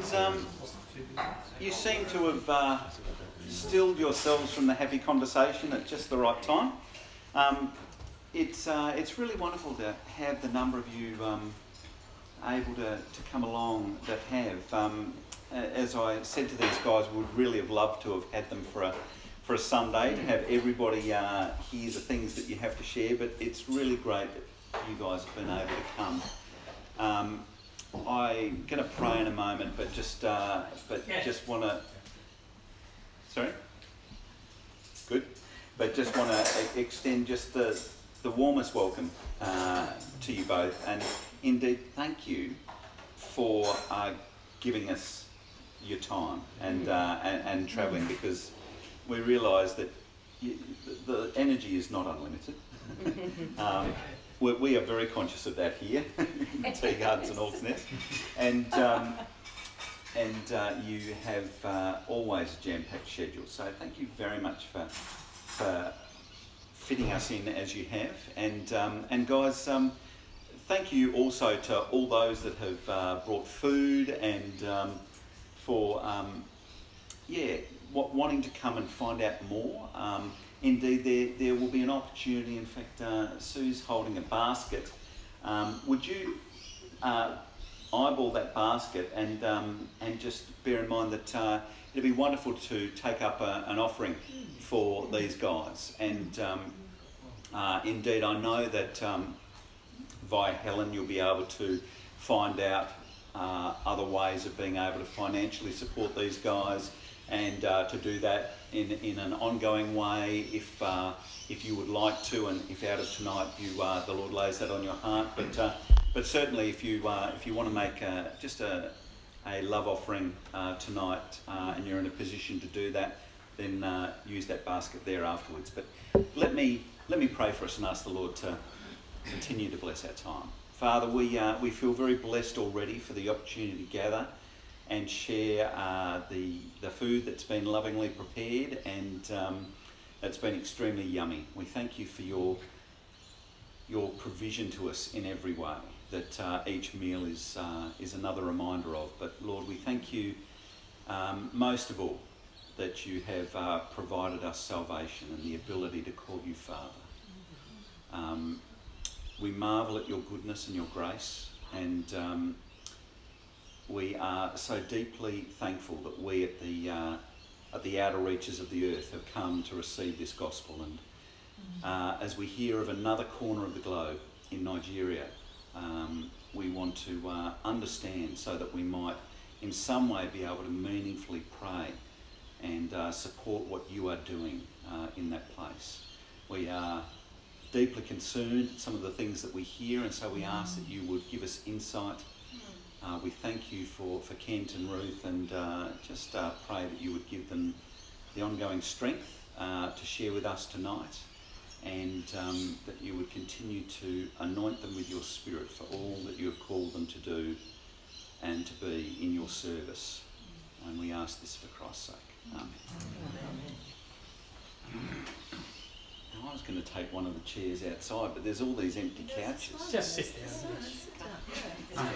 guys, you seem to have stilled yourselves from the heavy conversation at just the right time. It's really wonderful to have the number of you able to come along that have. As I said to these guys, we would really have loved to have had them for a Sunday, to have everybody hear the things that you have to share, but it's really great that you guys have been able to come. I'm going to pray in a moment, but just want to... Sorry? Good. But just want to extend just the warmest welcome to you both, and indeed thank you for giving us your time and travelling, because we realise that the energy is not unlimited. We are very conscious of that here in Tea Gardens and Hawks Nest, and you have always a jam-packed schedule. So thank you very much for fitting us in as you have, and guys, thank you also to all those that have brought food and for wanting to come and find out more. Indeed, there will be an opportunity. In fact, Sue's holding a basket. Would you eyeball that basket and just bear in mind that it'd be wonderful to take up an offering for these guys. And indeed, I know that via Helen you'll be able to find out other ways of being able to financially support these guys, and to do that in an ongoing way if you would like to, and if out of tonight the Lord lays that on your heart. But certainly if you want to make just a love offering tonight, and you're in a position to do that, then use that basket there afterwards. But let me pray for us and ask the Lord to continue to bless our time. Father, we feel very blessed already for the opportunity to gather and share the food that's been lovingly prepared, and it's been extremely yummy. We thank you for your provision to us in every way, that each meal is another reminder of. But Lord, we thank you most of all that you have provided us salvation and the ability to call you Father. We marvel at your goodness and your grace, and we are so deeply thankful that we at the outer reaches of the earth have come to receive this gospel. And as we hear of another corner of the globe in Nigeria, we want to understand so that we might in some way be able to meaningfully pray and support what you are doing in that place. We are deeply concerned at some of the things that we hear, and so we ask that you would give us insight. We thank you for Kent and Ruth, and just pray that you would give them the ongoing strength to share with us tonight, and that you would continue to anoint them with your Spirit for all that you have called them to do and to be in your service. And we ask this for Christ's sake. Amen. Now, I was going to take one of the chairs outside, but there's all these empty couches. Just sit down.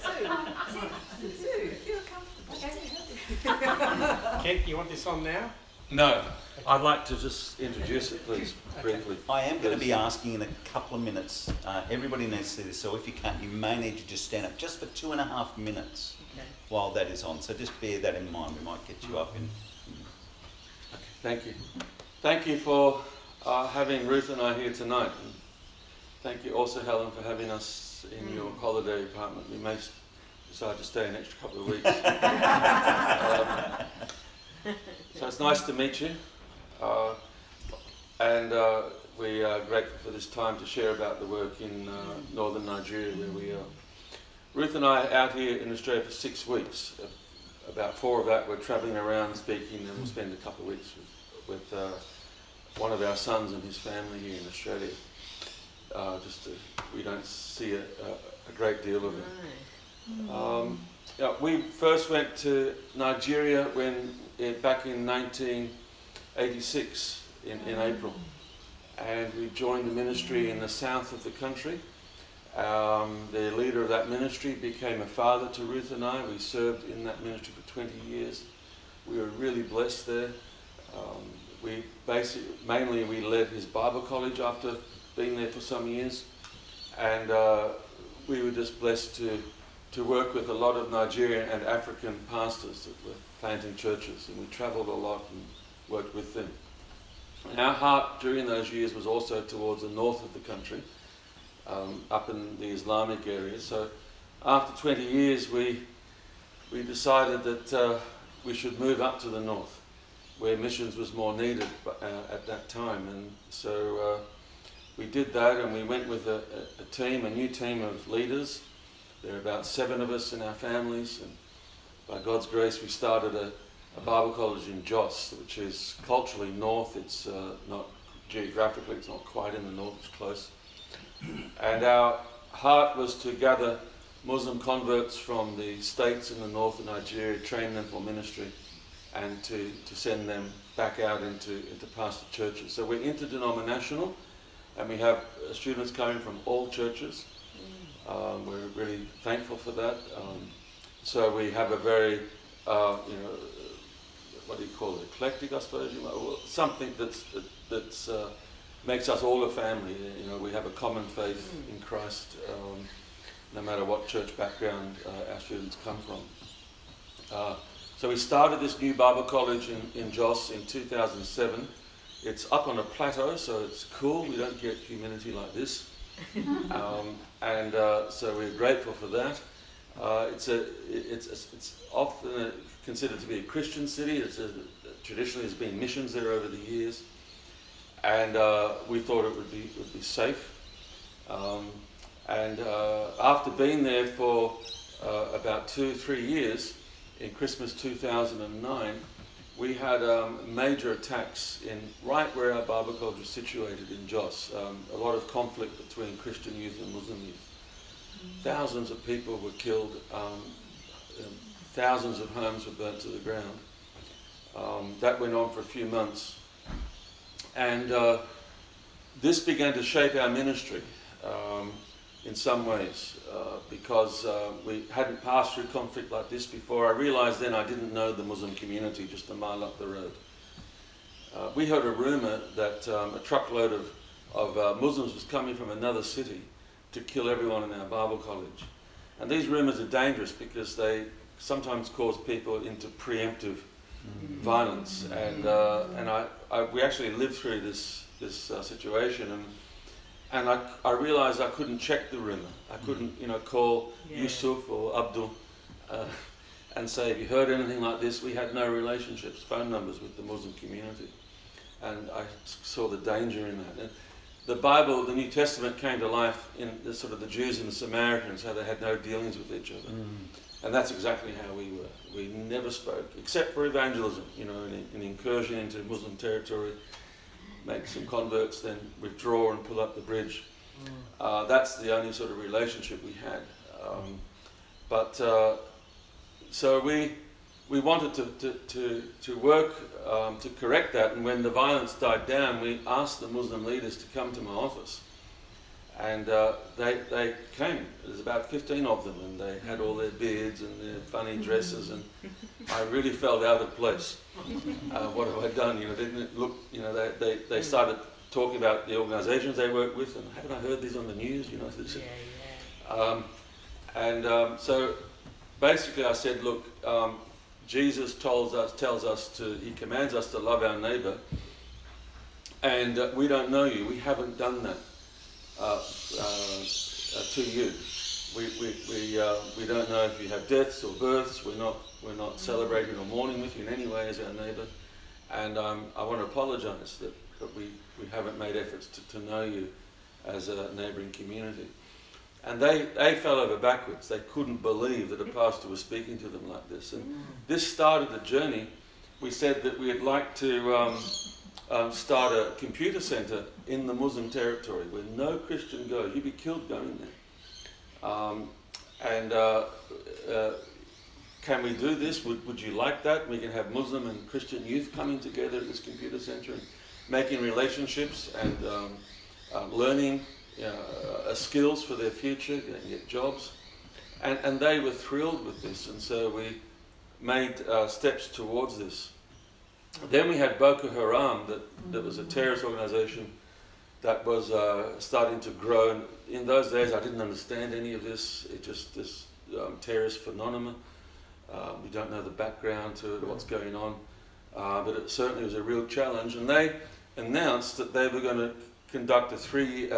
Kent, you want this on now? No. I'd like to just introduce it, please, briefly. I am going to be asking in a couple of minutes. Everybody needs to see this, so if you can't, you may need to just stand up just for 2.5 minutes while that is on. So just bear that in mind. We might get you up in... Okay, thank you. Thank you for having Ruth and I here tonight. And thank you also, Helen, for having us in your holiday apartment. We may decide to stay an extra couple of weeks. So it's nice to meet you. And we are grateful for this time to share about the work in northern Nigeria, where we are. Ruth and I are out here in Australia for 6 weeks. About 4 of that we're travelling around speaking, and we'll spend a couple of weeks with one of our sons and his family here in Australia. We don't see a great deal of it. We first went to Nigeria back in 1986 in April, and we joined the ministry in the south of the country. The leader leader of that ministry, became a father to Ruth and I. We served in that ministry for 20 years. We were really blessed there. Mainly we led his Bible college after being there for some years, and we were just blessed to work with a lot of Nigerian and African pastors that were planting churches, and we travelled a lot and worked with them. And our heart during those years was also towards the north of the country, up in the Islamic area. So after 20 years we decided that we should move up to the north, where missions was more needed at that time. And so we did that, and we went with a new team of leaders. There are about 7 of us in our families, and by God's grace we started a Bible college in Jos, which is culturally north. It's not geographically, it's not quite in the north, it's close. And our heart was to gather Muslim converts from the states in the north of Nigeria, train them for ministry, and to send them back out into pastor churches. So we're interdenominational, and we have students coming from all churches. We're really thankful for that. So we have a very, what do you call it, eclectic, I suppose, something that's makes us all a family. We have a common faith in Christ, no matter what church background our students come from. So we started this new Bible college in Jos in 2007. It's up on a plateau, so it's cool. We don't get humidity like this. So we're grateful for that. It's often considered to be a Christian city. Traditionally has been missions there over the years, and we thought it would be safe. After being there for about 2-3 years, in Christmas 2009, we had major attacks right where our Bible college was situated in Jos. A lot of conflict between Christian youth and Muslim youth. Thousands of people were killed. Thousands of homes were burnt to the ground. That went on for a few months. And this began to shape our ministry in some ways, because we hadn't passed through conflict like this before. I realised then I didn't know the Muslim community just a mile up the road. We heard a rumour that a truckload of Muslims was coming from another city to kill everyone in our Bible college. And these rumours are dangerous because they sometimes cause people into preemptive violence. And we actually lived through this situation, and I realised I couldn't check the rumour. I couldn't, call Yusuf or Abdul and say, "Have you heard anything like this?" We had no relationships, phone numbers with the Muslim community, and I saw the danger in that. And the Bible, the New Testament, came to life in the Jews and the Samaritans, how they had no dealings with each other, and that's exactly how we were. We never spoke, except for evangelism, an incursion into Muslim territory. Make some converts, then withdraw and pull up the bridge. That's the only sort of relationship we had. So we wanted to work to correct that, and when the violence died down, we asked the Muslim leaders to come to my office. And they came. There's about 15 of them, and they had all their beards and their funny dresses, and I really felt out of place. What have I done? Didn't it look? They started talking about the organisations they work with, and haven't I heard these on the news? So basically, I said, look, Jesus tells us he commands us to love our neighbour, and we don't know you. We haven't done that to you. We don't know if you have deaths or births. We're not celebrating or mourning with you in any way as our neighbour, and I want to apologise that we haven't made efforts to know you as a neighbouring community. And they fell over backwards. They couldn't believe that a pastor was speaking to them like this. And this started the journey. We said that we'd like to start a computer centre in the Muslim territory where no Christian goes. You'd be killed going there. Can we do this? Would you like that? We can have Muslim and Christian youth coming together at this computer centre and making relationships and learning skills for their future, get jobs. And they were thrilled with this, and so we made steps towards this. Then we had Boko Haram, that was a terrorist organisation that was starting to grow. And in those days, I didn't understand any of this. It just this terrorist phenomenon. We don't know the background to it, what's going on, but it certainly was a real challenge. And they announced that they were going to conduct a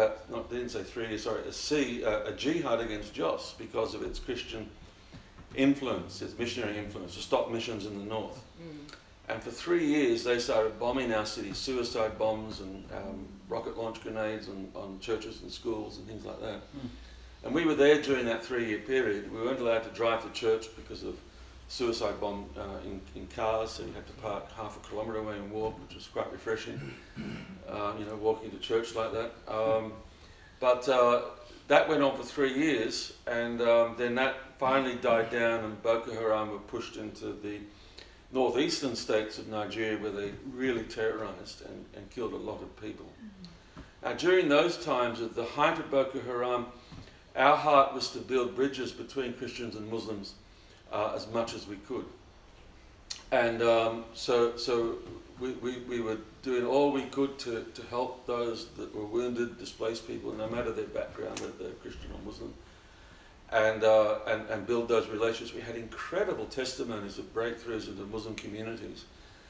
jihad against Jos because of its Christian influence, its missionary influence, to stop missions in the north. And for 3 years, they started bombing our city, suicide bombs and rocket launch grenades on churches and schools and things like that. And we were there during that 3-year period. We weren't allowed to drive to church because of suicide bomb in cars, so you had to park half a kilometre away and walk, which was quite refreshing, walking to church like that. But that went on for 3 years, and then that finally died down, and Boko Haram were pushed into the northeastern states of Nigeria, where they really terrorised and killed a lot of people. Now, during those times, at the height of Boko Haram, our heart was to build bridges between Christians and Muslims as much as we could. And so we were doing all we could to help those that were wounded, displaced people, no matter their background, whether they're Christian or Muslim, and build those relationships. We had incredible testimonies of breakthroughs in the Muslim communities,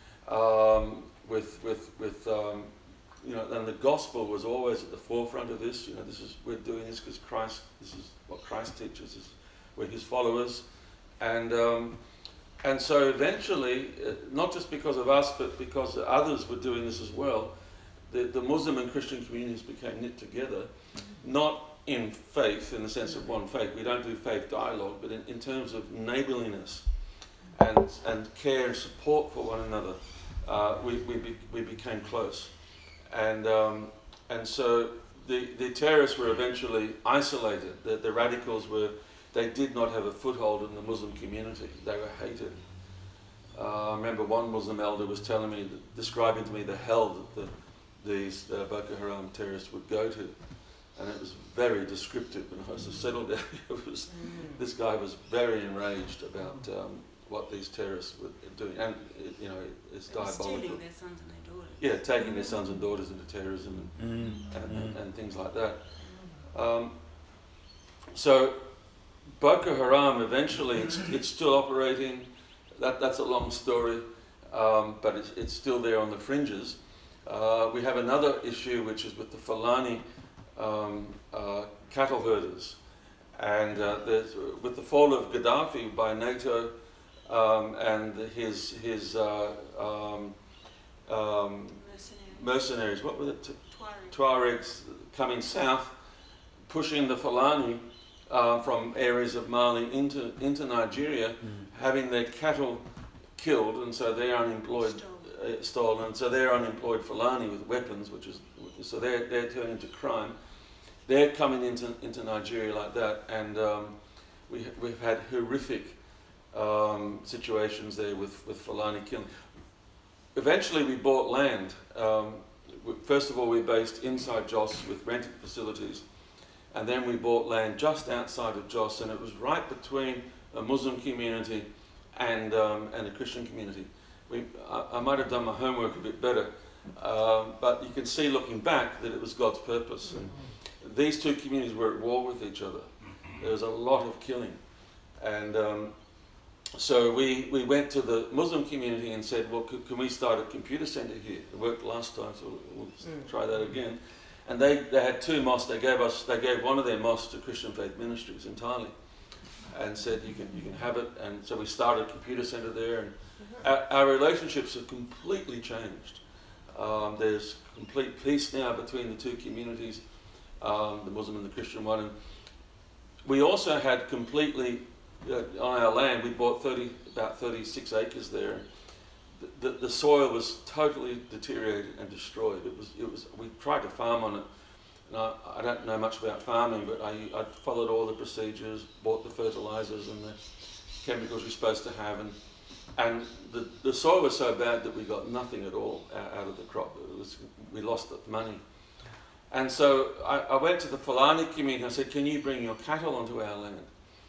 and the gospel was always at the forefront of this. We're doing this because Christ. This is what Christ teaches. We're His followers, and so eventually, not just because of us, but because others were doing this as well, the Muslim and Christian communities became knit together, not in faith, in the sense of one faith. We don't do faith dialogue, but in terms of neighbourliness and care and support for one another, we became close. And so the terrorists were eventually isolated. The radicals they did not have a foothold in the Muslim community. They were hated. I remember one Muslim elder was describing to me the hell that these Boko Haram terrorists would go to. And it was very descriptive. When I was settled there, this guy was very enraged about what these terrorists were doing. And, it's diabolical. Stealing their sons and their daughters. Yeah, taking their sons and daughters into terrorism and things like that. So Boko Haram eventually, it's still operating. That's a long story, but it's still there on the fringes. We have another issue, which is with the Fulani cattle herders, and with the fall of Gaddafi by NATO and his mercenaries, what were it? Tuaregs coming south, pushing the Fulani from areas of Mali into Nigeria, having their cattle killed, and so they're unemployed, stolen, and so they're unemployed Fulani with weapons, so they're turning to crime. They're coming into Nigeria like that, and we've had horrific situations there with Fulani killing. Eventually, we bought land. First of all, we based inside Jos with rented facilities, and then we bought land just outside of Jos, and it was right between a Muslim community and a Christian community. I might have done my homework a bit better, but you can see looking back that it was God's purpose. And these two communities were at war with each other. There was a lot of killing. And so we went to the Muslim community and said, well, can we start a computer centre here? It worked last time, so we'll try that again. And they had two mosques. They gave one of their mosques to Christian Faith Ministries entirely, and said you can have it. And so we started a computer centre there, and our relationships have completely changed. There's complete peace now between the two communities, the Muslim and the Christian one. And we also had completely on our land. We bought about 36 acres there. The soil was totally deteriorated and destroyed. It was. We tried to farm on it. And I don't know much about farming, but I followed all the procedures, bought the fertilizers and the chemicals you're supposed to have, and the soil was so bad that we got nothing at all out of the crop. We lost the money. And so I went to the Fulani community and I said, can you bring your cattle onto our land?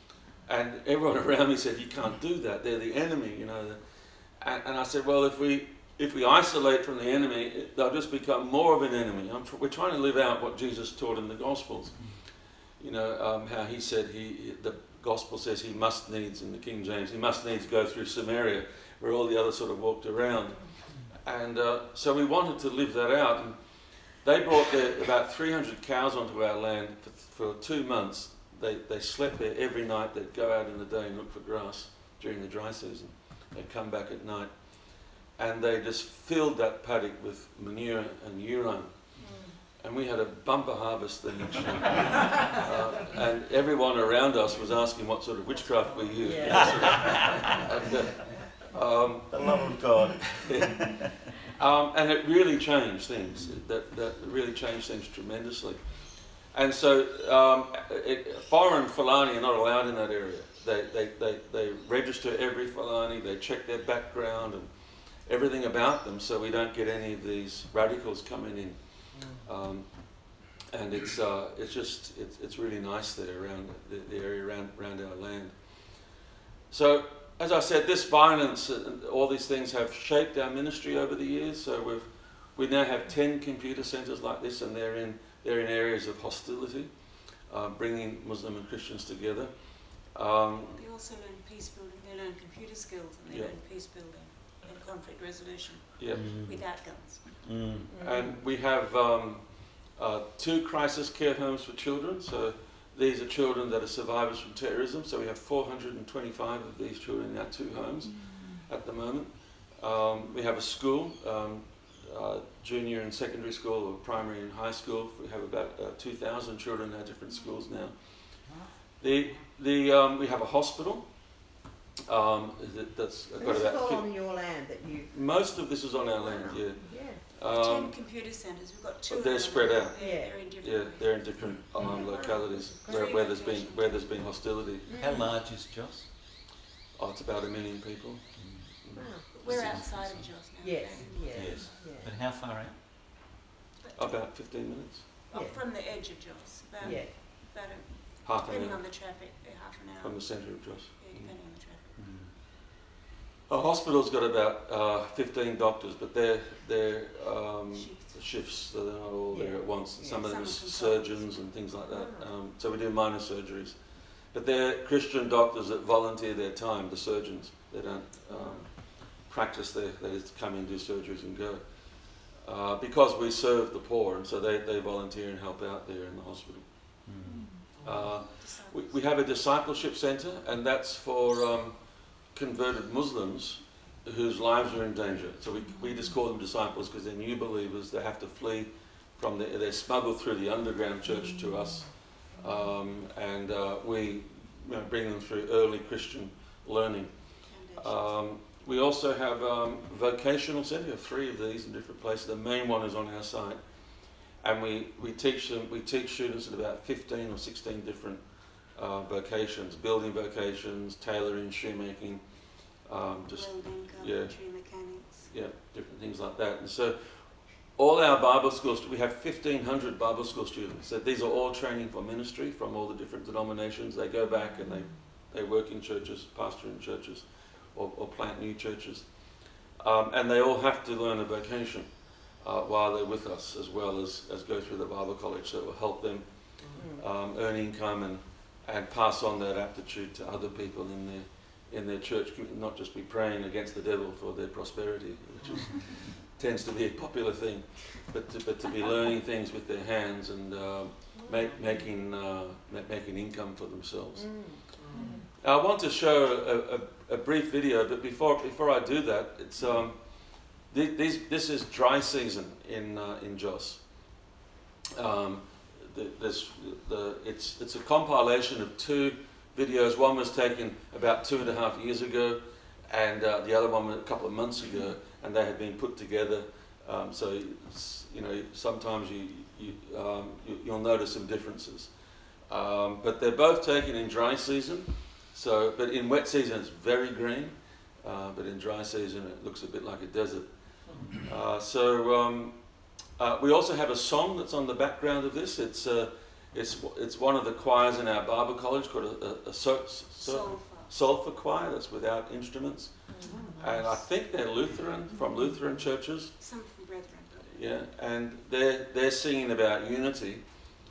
And everyone around me said, "You can't do that. They're the enemy, you know." And I said, "Well, if we isolate from the enemy, they'll just become more of an enemy." We're trying to live out what Jesus taught in the Gospels. You know, how he said the Gospel says he must needs, in the King James, he must needs go through Samaria, where all the others sort of walked around. And so we wanted to live that out. And they brought about 300 cows onto our land for 2 months. They slept there every night. They'd go out in the day and look for grass during the dry season. They'd come back at night. And they just filled that paddock with manure and urine. And we had a bumper harvest the next year. And everyone around us was asking what sort of witchcraft we used. Yeah. The love of God. And it really changed things. That really changed things tremendously. And so foreign Fulani are not allowed in that area. They register every Fulani, they check their background and everything about them, so we don't get any of these radicals coming in. And it's really nice there around the area around our land. So, as I said, this violence and all these things have shaped our ministry over the years. So we now have 10 computer centres like this, and they're in areas of hostility, bringing Muslim and Christians together. They also learn peace building. They learn computer skills, and they learn peace building and conflict resolution without guns. And we have 2 crisis care homes for children. So these are children that are survivors from terrorism. So we have 425 of these children in our 2 homes at the moment. We have a school, junior and secondary school, or primary and high school. We have about 2,000 children in our different schools now. We have a hospital. That's got This about is all on your land that you... Most of this is on our land, yeah. 10 computer centres. We've got 2 But of they're them. spread out. They're in different Yeah, they're in different localities where there's been hostility. How large is Jos? Oh, it's about 1 million people. Wow. We're outside of Jos now. Yes, okay? Yes. Yeah. But how far out? About 15 minutes. From the edge of Jos. About Half an depending hour on the traffic, half an hour. from the centre of Jos. Yeah, depending on the traffic. Our hospital's got about 15 doctors, but they're shifts, so they're not all there at once. And some of them are surgeons and things like that. So we do minor surgeries. But they're Christian doctors that volunteer their time, the surgeons. They don't practice there, they just come in, do surgeries and go. Because we serve the poor, and so they volunteer and help out there in the hospital. We have a discipleship centre, and that's for converted Muslims whose lives are in danger. So we just call them disciples because they're new believers. They have to flee from they're smuggled through the underground church to us, and we bring them through early Christian learning. We also have a vocational centre. We have 3 of these in different places. The main one is on our site, and we teach students in about 15 or 16 different vocations: building vocations, tailoring, shoemaking, Welding, carpentry, mechanics. different things like that. And so all our Bible schools, we have 1,500 Bible school students. So these are all training for ministry from all the different denominations. They go back and they work in churches, pastor in churches, or plant new churches. And they all have to learn a vocation while they're with us, as well as go through the Bible college. So it will help them earn income and pass on that aptitude to other people in their church, not just be praying against the devil for their prosperity, which tends to be a popular thing, but to be learning things with their hands and making income for themselves. I want to show a brief video, but before I do that, it's this is dry season in Jos. It's a compilation of 2 videos. One was taken about 2.5 years ago, and the other one a couple of months ago, and they had been put together. So sometimes you'll notice some differences, but they're both taken in dry season. So, but in wet season it's very green, but in dry season it looks a bit like a desert. We also have a song that's on the background of this. It's one of the choirs in our Bible college called a Sulphur choir. That's without instruments, and I think they're Lutheran, from Lutheran churches. Some from Brethren. Yeah, and they're singing about unity,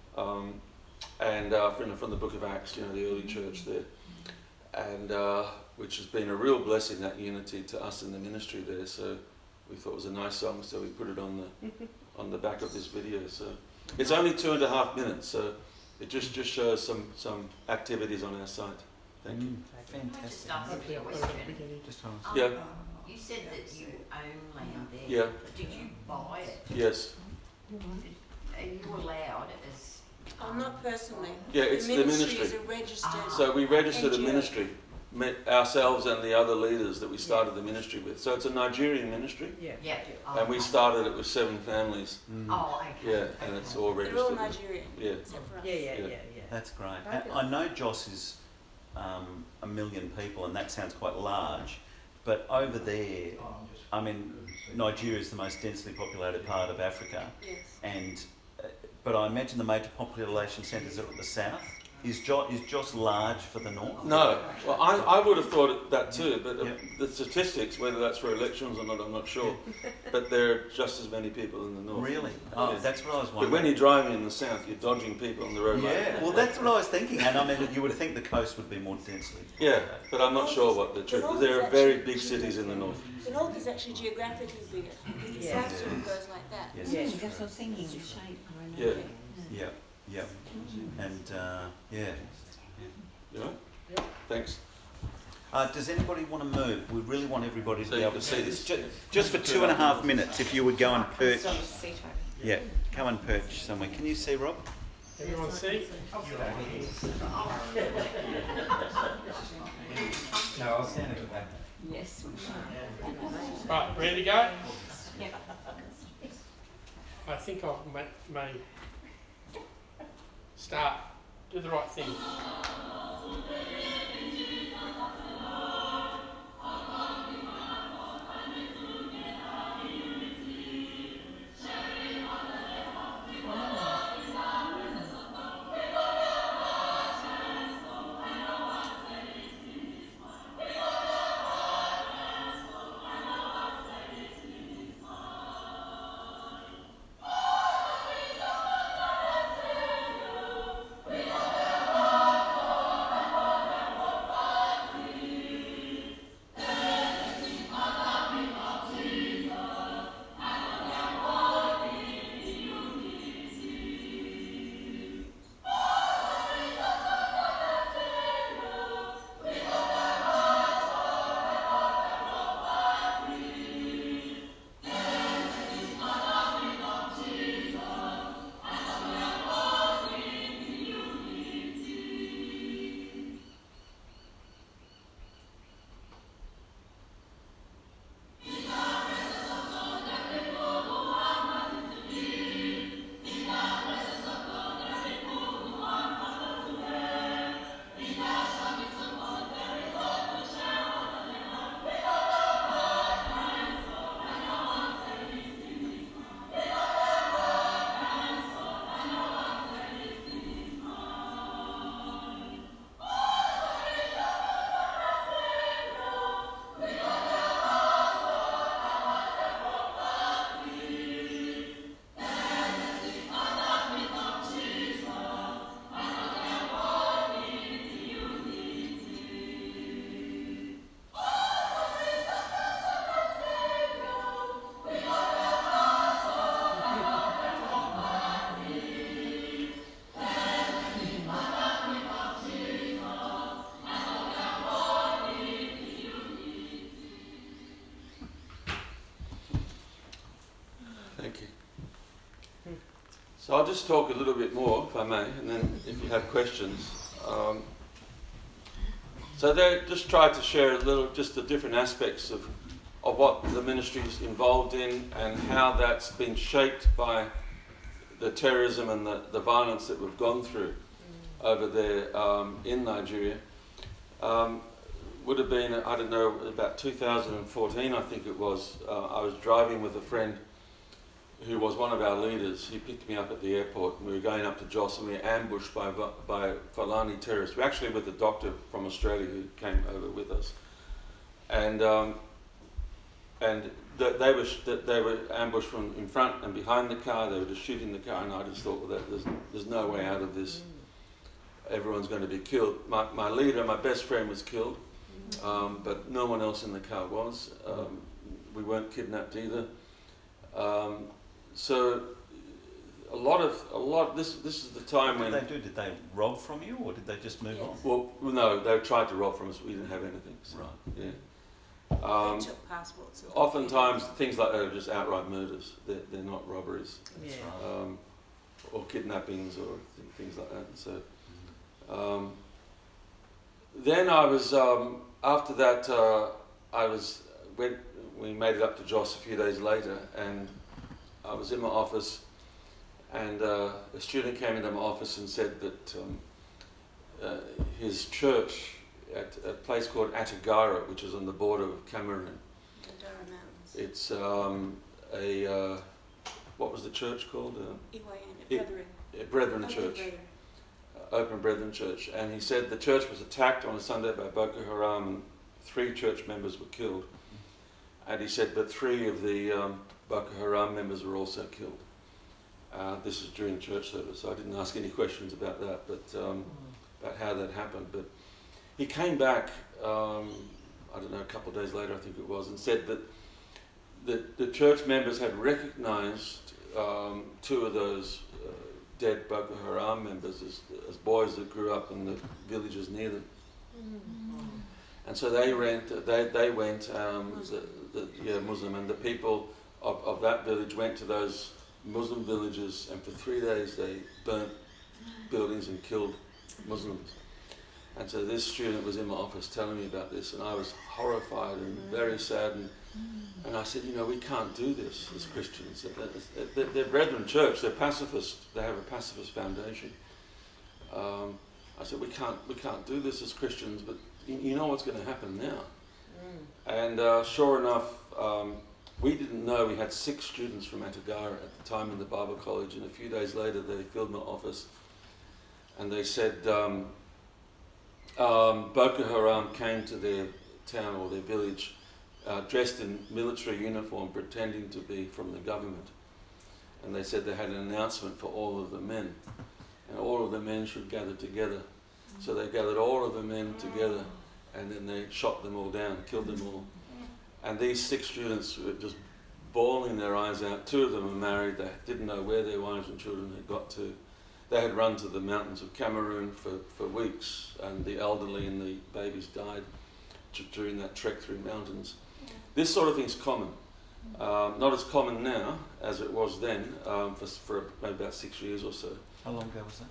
and from the Book of Acts, the early church there, and which has been a real blessing, that unity to us in the ministry there. So we thought it was a nice song, so we put it on the back of this video. So it's only 2.5 minutes, so it just shows some activities on our site. Thank you. Fantastic. Yeah. You said that you own land there. Yeah. Did you buy it? Yes. Are you allowed as... Oh, not personally. Yeah, it's the ministry. is a registered. So we registered a NGO. ministry, ourselves and the other leaders that we started the ministry with. So it's a Nigerian ministry, Yeah. and we started it with 7 families. Oh, okay. Yeah, and it's all They're registered. all Nigerian. Yeah. Except for us. Yeah. That's great. Okay. And I know Jos is 1 million people, and that sounds quite large, but over there, I mean, Nigeria is the most densely populated part of Africa, Yes. and but I imagine the major population centres are at the south. Is Jos large for the north? No, well, I would have thought that too, but Yep. the statistics, whether that's for elections or not, I'm not sure. But there are just as many people in the north. Really? Oh, Yeah. that's what I was But wondering. when you're driving in the south, you're dodging people on the road. Yeah, well, that's what I was thinking, and I mean, you would think the coast would be more densely. Yeah, but I'm not sure what the truth is. There are very big cities in the north. The north is actually geographically bigger, because the Yeah. south sort of goes like that. Yes. Yeah. That's what I was thinking, the shape. Yeah. Yeah, and yeah. You know? Thanks. Does anybody want to move? We really want everybody to So be you able to can see see this. Just for 2.5 minutes, if you would go and perch. It's on the seat over. Yeah, come and perch somewhere. Can you see, Rob? Everyone see? No, I'll stand at the back. Yes. Right, ready to go? Yeah. I think I may start. Do the right thing. Thank you. So I'll just talk a little bit more, if I may, and then if you have questions. So they just tried to share a little, just the different aspects of what the ministry is involved in and how that's been shaped by the terrorism and the violence that we've gone through over there in Nigeria. Would have been, I don't know, about 2014, I think it was. I was driving with a friend who was one of our leaders, he picked me up at the airport, and we were going up to Jos, and we were ambushed by Fulani terrorists. We were actually with a doctor from Australia who came over with us, and they were ambushed from in front and behind the car. They were just shooting the car, and I just thought, well, there's no way out of this. Everyone's going to be killed. My leader, my best friend, was killed, but no one else in the car was. We weren't kidnapped either. So this is the time when... What did they do? Did they rob from you, or did they just move on? Well, no, they tried to rob from us. We didn't have anything. So, Right. Yeah. They took passports. and Oftentimes, things like that are just outright murders. They're not robberies, Yeah. or kidnappings, or things like that. So, then I was after that. We made it up to Jos a few days later, and I was in my office, and a student came into my office and said that his church at a place called Attagara, which is on the border of Cameroon. Dandara Mountains. It's what was the church called? Brethren Church. Open Brethren Church. And he said the church was attacked on a Sunday by Boko Haram, and 3 church members were killed. And he said that 3 of the Boko Haram members were also killed. This is during church service, so I didn't ask any questions about that, but about how that happened. But he came back, I don't know, a couple of days later, I think it was, and said that the church members had recognised 2 of those dead Boko Haram members as boys that grew up in the villages near them. And so they went, Muslim, and the people of that village went to those Muslim villages, and for 3 days they burnt buildings and killed Muslims. And so this student was in my office telling me about this, and I was horrified and very saddened. And I said, we can't do this as Christians. They're Brethren Church, they're pacifist, they have a pacifist foundation. I said, we can't do this as Christians, but you know what's going to happen now. And sure enough, we didn't know. We had 6 students from Attagara at the time in the Bible College, and a few days later they filled my office, and they said Boko Haram came to their town or their village dressed in military uniform, pretending to be from the government. And they said they had an announcement for all of the men, and all of the men should gather together. So they gathered all of the men together, and then they shot them all down, killed them all. And these 6 students were just bawling their eyes out. 2 of them were married. They didn't know where their wives and children had got to. They had run to the mountains of Cameroon for weeks, and the elderly and the babies died during that trek through mountains. This sort of thing's common. Not as common now as it was then, for maybe about 6 years or so. How long ago was that?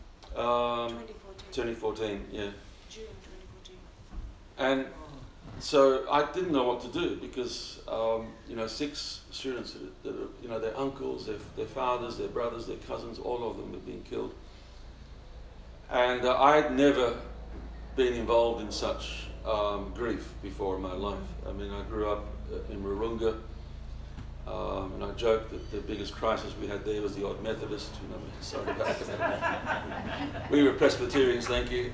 2014, yeah. June 2014. And so I didn't know what to do, because 6 students that are, their uncles, their fathers, their brothers, their cousins, all of them had been killed. And I'd never been involved in such grief before in my life. I mean, I grew up in Wahroonga, and I joked that the biggest crisis we had there was the odd Methodist. Sorry about that. We were Presbyterians, thank you.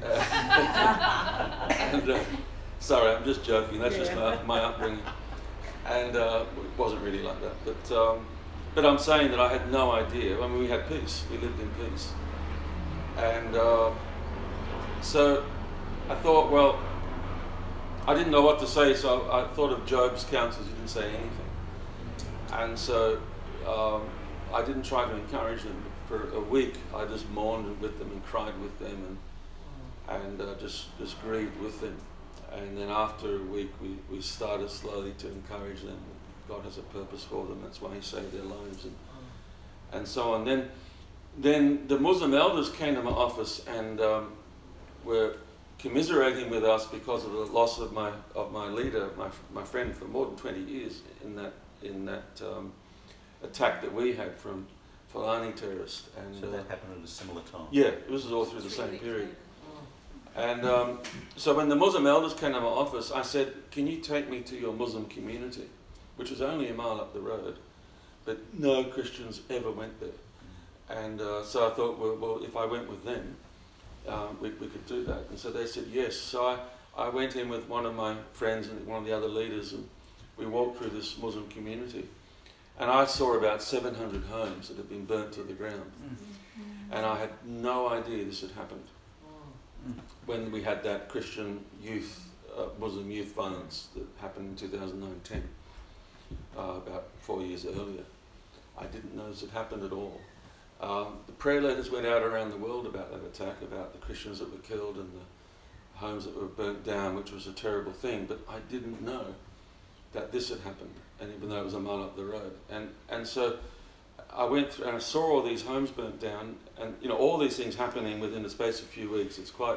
And, sorry, I'm just joking. That's just my upbringing, and it wasn't really like that. But I'm saying that I had no idea. I mean, we had peace. We lived in peace, and so I thought, well, I didn't know what to say. So I thought of Job's counsels. He didn't say anything, and so I didn't try to encourage them. For a week, I just mourned with them and cried with them, and just grieved with them. And then after a week, we started slowly to encourage them. God has a purpose for them. That's why He saved their lives, and so on. Then the Muslim elders came to my office and were commiserating with us because of the loss of my leader, my friend, for more than 20 years in that attack that we had from Fulani terrorists. And so that happened at a similar time? Yeah, this was all through the same period. And so when the Muslim elders came to my office, I said, can you take me to your Muslim community, which was only a mile up the road, but no Christians ever went there. And so I thought, well, if I went with them, we could do that. And so they said yes. So I went in with one of my friends and one of the other leaders, and we walked through this Muslim community. And I saw about 700 homes that had been burnt to the ground. And I had no idea this had happened when we had that Christian youth, Muslim youth violence that happened in 2009-10, about 4 years earlier. I didn't know this had happened at all. The prayer letters went out around the world about that attack, about the Christians that were killed and the homes that were burnt down, which was a terrible thing, but I didn't know that this had happened, and even though it was a mile up the road. And so I went through and I saw all these homes burnt down, and all these things happening within the space of a few weeks. It's quite,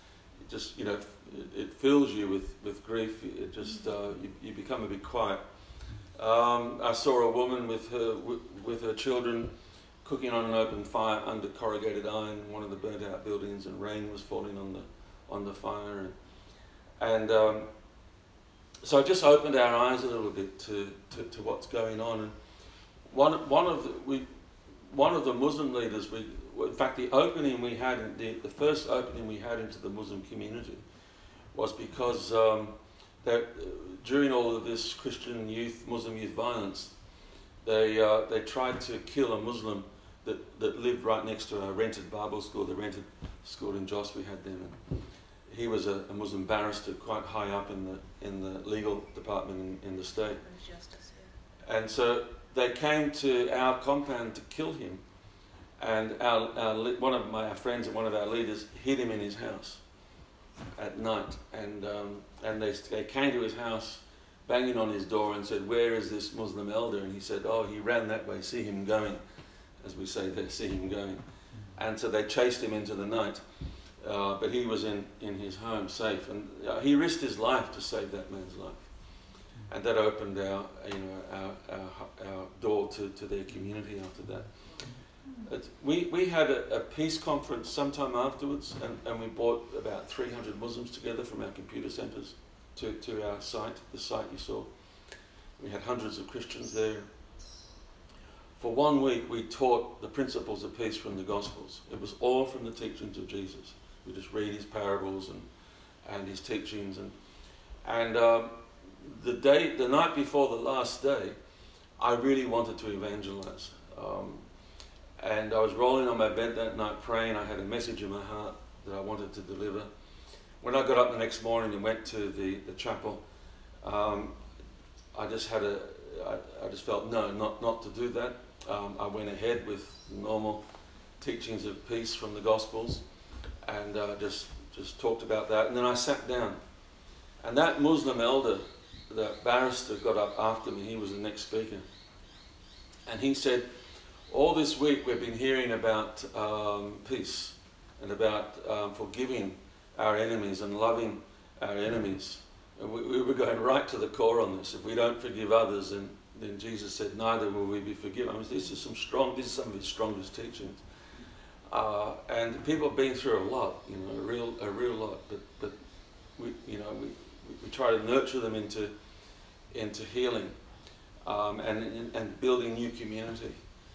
it fills you with grief. It just, you become a bit quiet. I saw a woman with her children cooking on an open fire under corrugated iron in one of the burnt out buildings, and rain was falling on the fire. And so it just opened our eyes a little bit to what's going on. And one of the Muslim leaders, in fact, the opening we had, the first opening we had into the Muslim community was because during all of this Muslim youth violence, they tried to kill a Muslim that lived right next to a rented Bible school, the rented school in Jos we had then. And he was a Muslim barrister, quite high up in the legal department in the state. Justice, yeah. And so they came to our compound to kill him, and one of my friends and one of our leaders hid him in his house at night, and they came to his house, banging on his door, and said, "Where is this Muslim elder?" And he said, "Oh, he ran that way. See him going," as we say there, "see him going." And so they chased him into the night, but he was in his home safe, and he risked his life to save that man's life. And that opened our door to their community after that. We had a peace conference sometime afterwards, and we brought about 300 Muslims together from our computer centres to our site, the site you saw. We had hundreds of Christians there. For 1 week we taught the principles of peace from the Gospels. It was all from the teachings of Jesus. We just read his parables and his teachings, and the night before the last day, I really wanted to evangelize. And I was rolling on my bed that night praying. I had a message in my heart that I wanted to deliver. When I got up the next morning and went to the chapel, I just felt no, not to do that. I went ahead with normal teachings of peace from the Gospels, and just talked about that. And then I sat down, and that Muslim elder, the barrister, got up after me. He was the next speaker, and he said, "All this week we've been hearing about peace and about forgiving our enemies and loving our enemies. And we were going right to the core on this. If we don't forgive others, then Jesus said, neither will we be forgiven." I mean, this is some of his strongest teachings. And people have been through a lot, a real lot. But we try to nurture them into healing and building new community.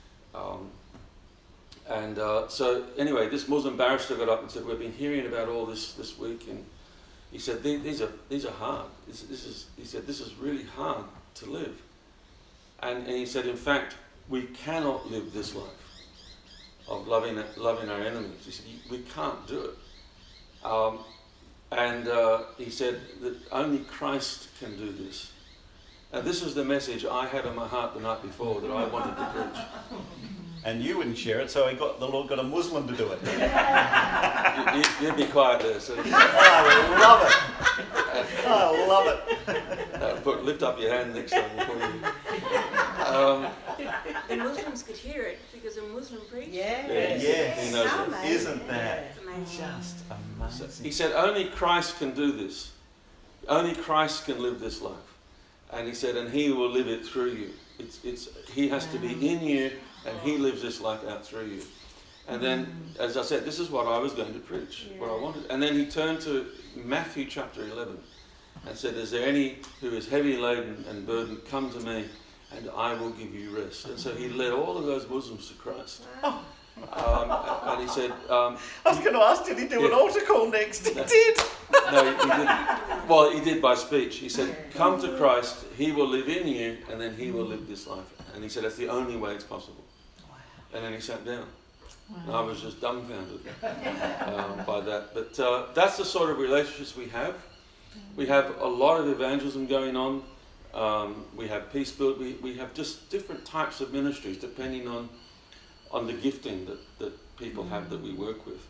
So anyway, this Muslim barrister got up and said, "We've been hearing about all this week," and he said, "These are hard. He said, this is really hard to live." And he said, "In fact, we cannot live this life of loving our enemies." He said, "We can't do it." He said that only Christ can do this. And this is the message I had in my heart the night before that I wanted to preach. And you wouldn't share it, so the Lord got a Muslim to do it. You'd be quiet there. So. I love it. I love it. Lift up your hand next time before you. The Muslims could hear it because a Muslim preached. Yes. He knows it. Amazing. Isn't that It's amazing. just amazing? He said, only Christ can do this. Only Christ can live this life. And he said, and he will live it through you. He has to be in you, and he lives this life out through you. And then, as I said, this is what I was going to preach, what I wanted. And then he turned to Matthew chapter 11 and said, "Is there any who is heavy laden and burdened, come to me, and I will give you rest. And so he led all of those Muslims to Christ. Wow. And he said, I was going to ask, did he do an altar call next? He did. no, he didn't. Well, he did by speech. He said, come to Christ, he will live in you, and then he will live this life. And he said, that's the only way it's possible. And then he sat down. And I was just dumbfounded by that. But that's the sort of relationships we have. We have a lot of evangelism going on. We have peace build. We have just different types of ministries depending on the gifting that people have that we work with.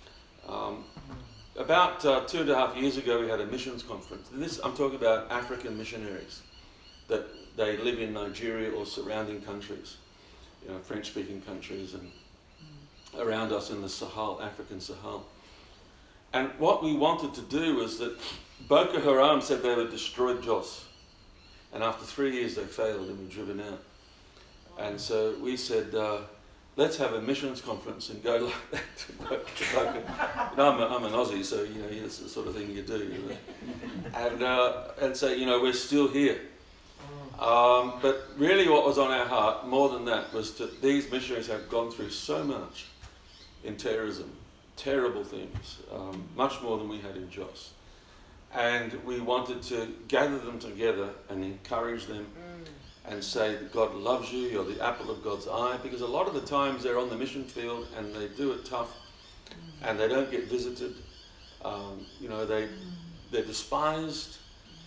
About 2.5 years ago, we had a missions conference. This, I'm talking about African missionaries that they live in Nigeria or surrounding countries, you know, French-speaking countries, and around us in the Sahel, African Sahel. And what we wanted to do was that Boko Haram said they would destroy Jos, and after 3 years they failed and were driven out. And so we said, let's have a missions conference and go like that to Boko. You know, I'm an Aussie, so you know it's the sort of thing you do. You know? And say, you know, we're still here. But really, what was on our heart more than that was that these missionaries have gone through so much in terrorism, terrible things, much more than we had in Jos. And we wanted to gather them together and encourage them and say that God loves you, you're the apple of God's eye, because a lot of the times they're on the mission field and they do it tough and they don't get visited. You know, they're despised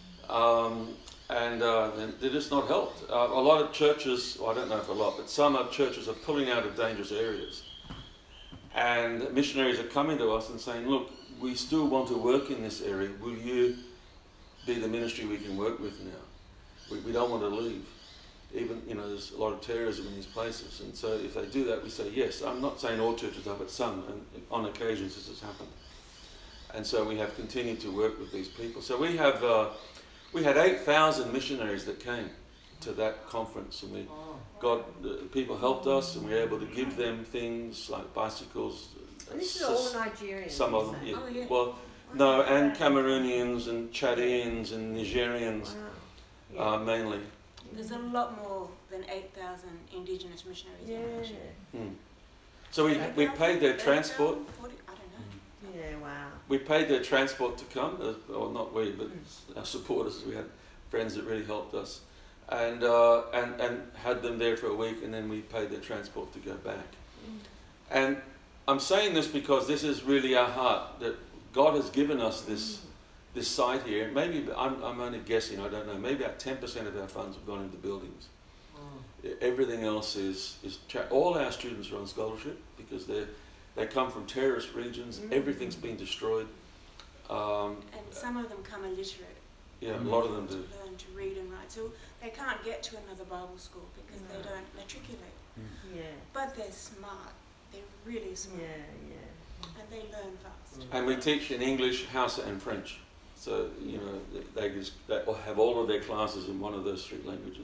and they're just not helped. A lot of churches, well, I don't know if a lot, but some of churches are pulling out of dangerous areas. And missionaries are coming to us and saying, look, we still want to work in this area. Will you be the ministry we can work with now? We don't want to leave. Even, you know, there's a lot of terrorism in these places. And so if they do that, we say yes. I'm not saying all churches are, but some. And on occasions this has happened. And so we have continued to work with these people. So we had 8,000 missionaries that came to that conference. And people helped us, and we were able to give them things like bicycles. And this is all Nigerians. Some of them, yeah. Oh, yeah. Well, no, and Cameroonians and Chadians and Nigerians, mainly. There's a lot more than 8,000 Indigenous missionaries in Malaysia. So we paid their transport. 40, I don't know. Yeah, wow. We paid their transport to come, or not we, but our supporters. We had friends that really helped us, and had them there for a week, and then we paid their transport to go back. And I'm saying this because this is really our heart, that God has given us this site here. Maybe, I'm only guessing, I don't know, maybe about 10% of our funds have gone into buildings. Everything else is all our students are on scholarship because they come from terrorist regions. Everything's been destroyed. And some of them come illiterate. Yeah, a lot of them do. To learn to read and write. So they can't get to another Bible school because they don't matriculate. Yeah. But they're smart. They're really smart. Yeah. And they learn fast. And we teach in English, Hausa and French. So, you know, they have all of their classes in one of those three languages.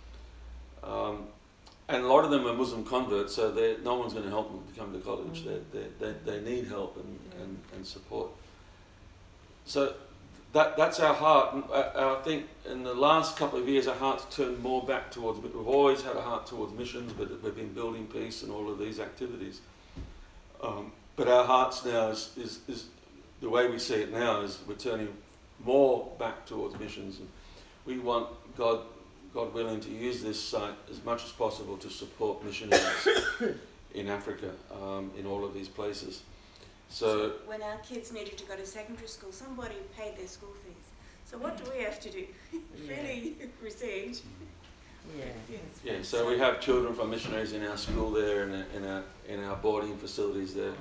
And a lot of them are Muslim converts, so no one's going to help them to come to college. They need help and support. So that's our heart. And I think in the last couple of years, our heart's turned more back towards, we've always had a heart towards missions, but we've been building peace and all of these activities. But our hearts now is the way we see it now is we're turning more back towards missions, and we want God willing to use this site as much as possible to support missionaries in Africa, in all of these places. So when our kids needed to go to secondary school, somebody paid their school fees. So what do we have to do? Freely received. Yeah, so we have children from missionaries in our school there and in our boarding facilities there.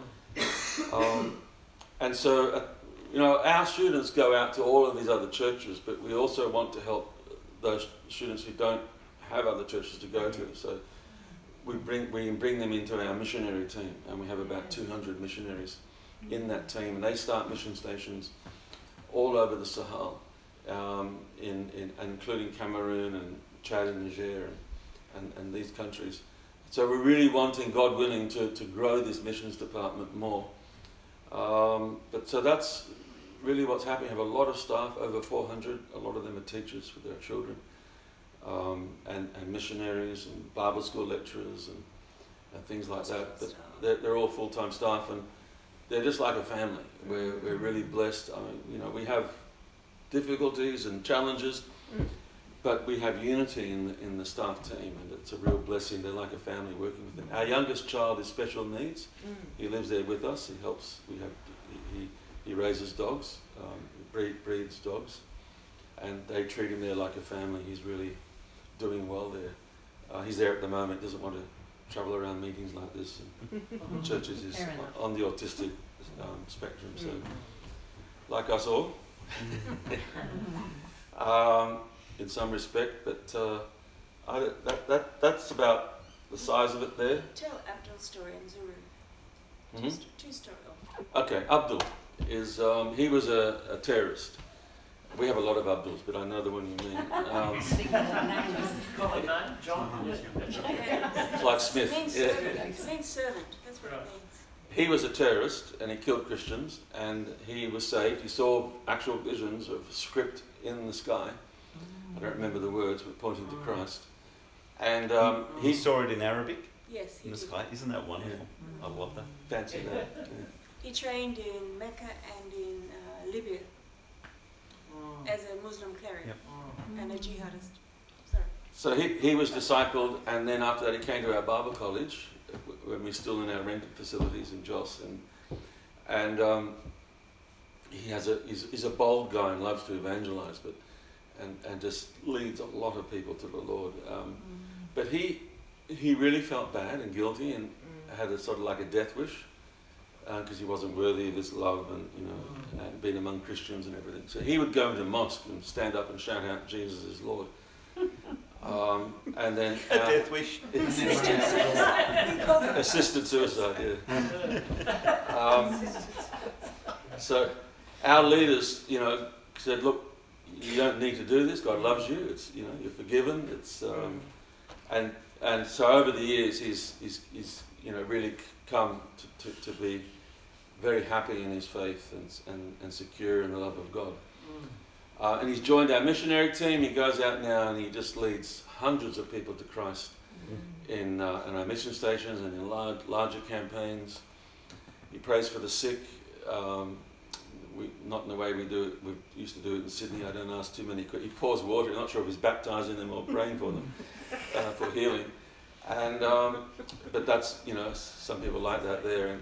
And so, you know, our students go out to all of these other churches, but we also want to help those students who don't have other churches to go to. So we bring them into our missionary team, and we have about 200 missionaries in that team, and they start mission stations all over the Sahel, including Cameroon and Chad and Niger and these countries. So we're really wanting, God willing, to grow this missions department more. But so that's really what's happening. We have a lot of staff, over 400. A lot of them are teachers for their children. and missionaries and Bible school lecturers and things like that. But they're all full-time staff, and they're just like a family. We're really blessed. I mean, you know, we have difficulties and challenges, but we have unity in the staff team, and it's a real blessing. They're like a family working with them. Our youngest child is special needs. He lives there with us. He helps. He raises dogs, breeds dogs, and they treat him there like a family. He's really doing well there. He's there at the moment. Doesn't want to travel around meetings like this and churches. Is on the autistic spectrum, so like us all. In some respect, but that's about the size of it there. Tell Abdul's story in Zuru. Two story. Okay, Abdul is he was a terrorist. We have a lot of Abduls, but I know the one you mean. John. It's like Smith. It means servant. That's what it means. He was a terrorist and he killed Christians, and he was saved. He saw actual visions of a script in the sky. I don't remember the words, but pointing to Christ. And he saw it in Arabic. Yes, he in the did. sky. Isn't that wonderful? I love that. Fancy that. Yeah. He trained in Mecca and in Libya as a Muslim cleric and a jihadist. Sorry. So he was discipled, and then after that he came to our Bible college when we're still in our rented facilities in Jos, and he's a bold guy and loves to evangelize, but and just leads a lot of people to the Lord. But he really felt bad and guilty and had a sort of like a death wish because he wasn't worthy of his love and being among Christians and everything. So he would go into the mosque and stand up and shout out, "Jesus is Lord." And then a death wish. Assisted suicide, yeah. So our leaders, said, "Look, you don't need to do this. God loves you. It's you're forgiven. It's and so over the years, he's really come to be very happy in his faith and secure in the love of God. And he's joined our missionary team. He goes out now and he just leads hundreds of people to Christ in our mission stations and in larger campaigns. He prays for the sick. Not in the way we do it. We used to do it in Sydney. I don't ask too many. He pours water. I'm not sure if he's baptising them or praying for them for healing. And but that's some people like that there.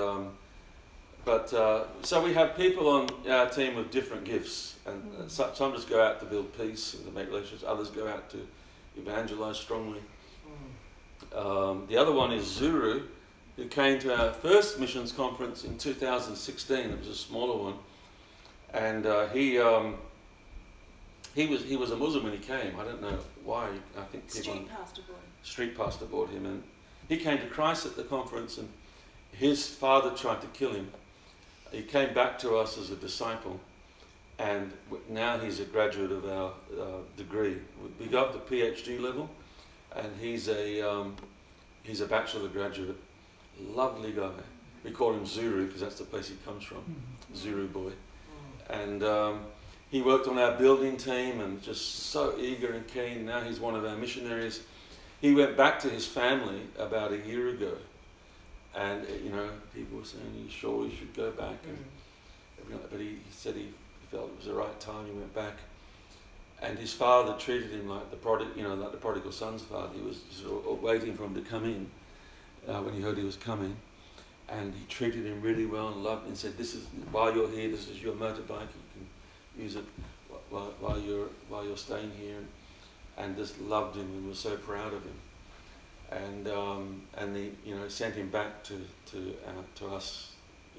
So we have people on our team with different gifts, and some just go out to build peace and to make relationships. Others go out to evangelise strongly. The other one is Zuru, who came to our first missions conference in 2016. It was a smaller one, and he was a Muslim when he came. I don't know why. I think street pastor brought him, and he came to Christ at the conference, and his father tried to kill him. He came back to us as a disciple, and now he's a graduate of our degree. We got the PhD level, and he's a bachelor graduate. Lovely guy. We call him Zuru because that's the place he comes from. Zuru boy. And he worked on our building team and just so eager and keen. Now he's one of our missionaries. He went back to his family about a year ago. And, people were saying, "Are you sure you should go back?" But he said he felt it was the right time. He went back. And his father treated him like the prodigal son's father. He was sort of waiting for him to come in. When he heard he was coming, and he treated him really well and loved him and said, "This is while you're here. This is your motorbike. You can use it while you're staying here," and just loved him and was so proud of him, and he sent him back to us,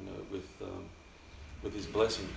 with his blessing.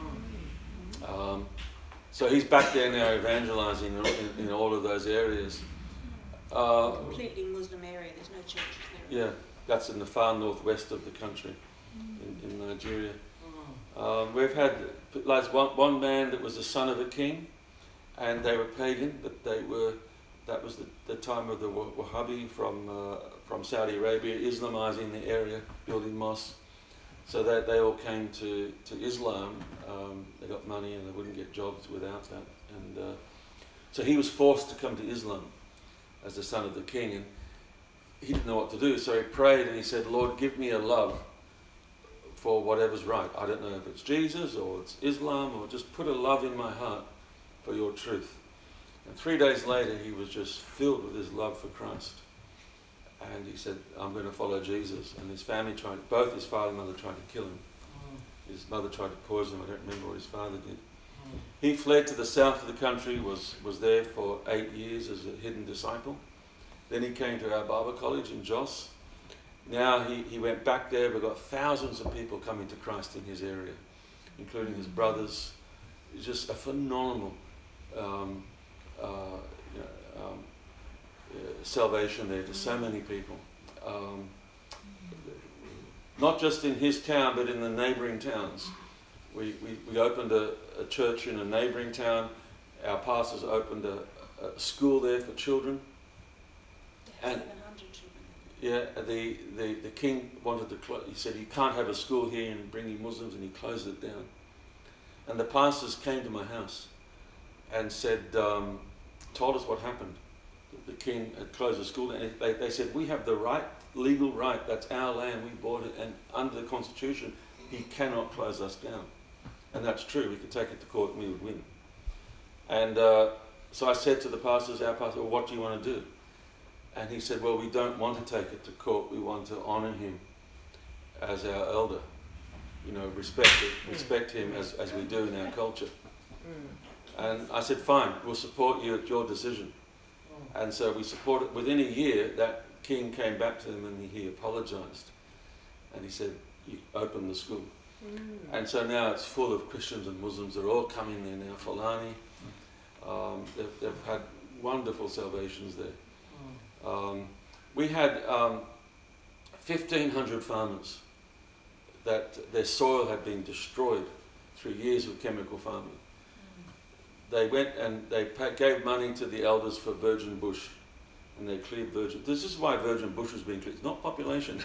So he's back there now evangelizing in all of those areas. Completely Muslim area. There's no churches there. Yeah, that's in the far northwest of the country, in Nigeria. We've had one man that was the son of a king, and they were pagan, but that was the time of the Wahhabi from Saudi Arabia, Islamizing the area, building mosques. So that they all came to Islam. They got money and they wouldn't get jobs without that. And So he was forced to come to Islam as the son of the king, and he didn't know what to do. So he prayed and he said, Lord, give me a love for whatever's right. I don't know if it's Jesus or it's Islam, or just put a love in my heart for your truth. And 3 days later, he was just filled with his love for Christ. And he said, I'm going to follow Jesus. And his family both his father and mother tried to kill him. His mother tried to poison him. I don't remember what his father did. He fled to the south of the country, was there for 8 years as a hidden disciple. Then he came to our Bible College in Jos. Now he went back there. We've got thousands of people coming to Christ in his area, including his brothers. It's just a phenomenal salvation there to so many people. Not just in his town, but in the neighbouring towns. We opened a church in a neighbouring town. Our pastors opened a school there for children. And 700 children. yeah, the king wanted to close. He said, you can't have a school here and bring in Muslims, and he closed it down. And the pastors came to my house and said, told us what happened. The king had closed the school, and they said, we have the right, legal right, that's our land, we bought it, and under the constitution, he cannot close us down. And that's true, we could take it to court and we would win. And so I said to the pastors, our pastor, well, what do you want to do? And he said, well, we don't want to take it to court, we want to honour him as our elder. You know, respect him as we do in our culture. And I said, fine, we'll support you at your decision. And so we supported. Within a year, that king came back to him and he apologised. And he said, you open the school. And so now it's full of Christians and Muslims. They're all coming there now, Fulani. They've had wonderful salvations there. We had 1,500 farmers that their soil had been destroyed through years of chemical farming. They went and they gave money to the elders for virgin bush, and they cleared virgin. This is why virgin bush was being cleared. It's not population.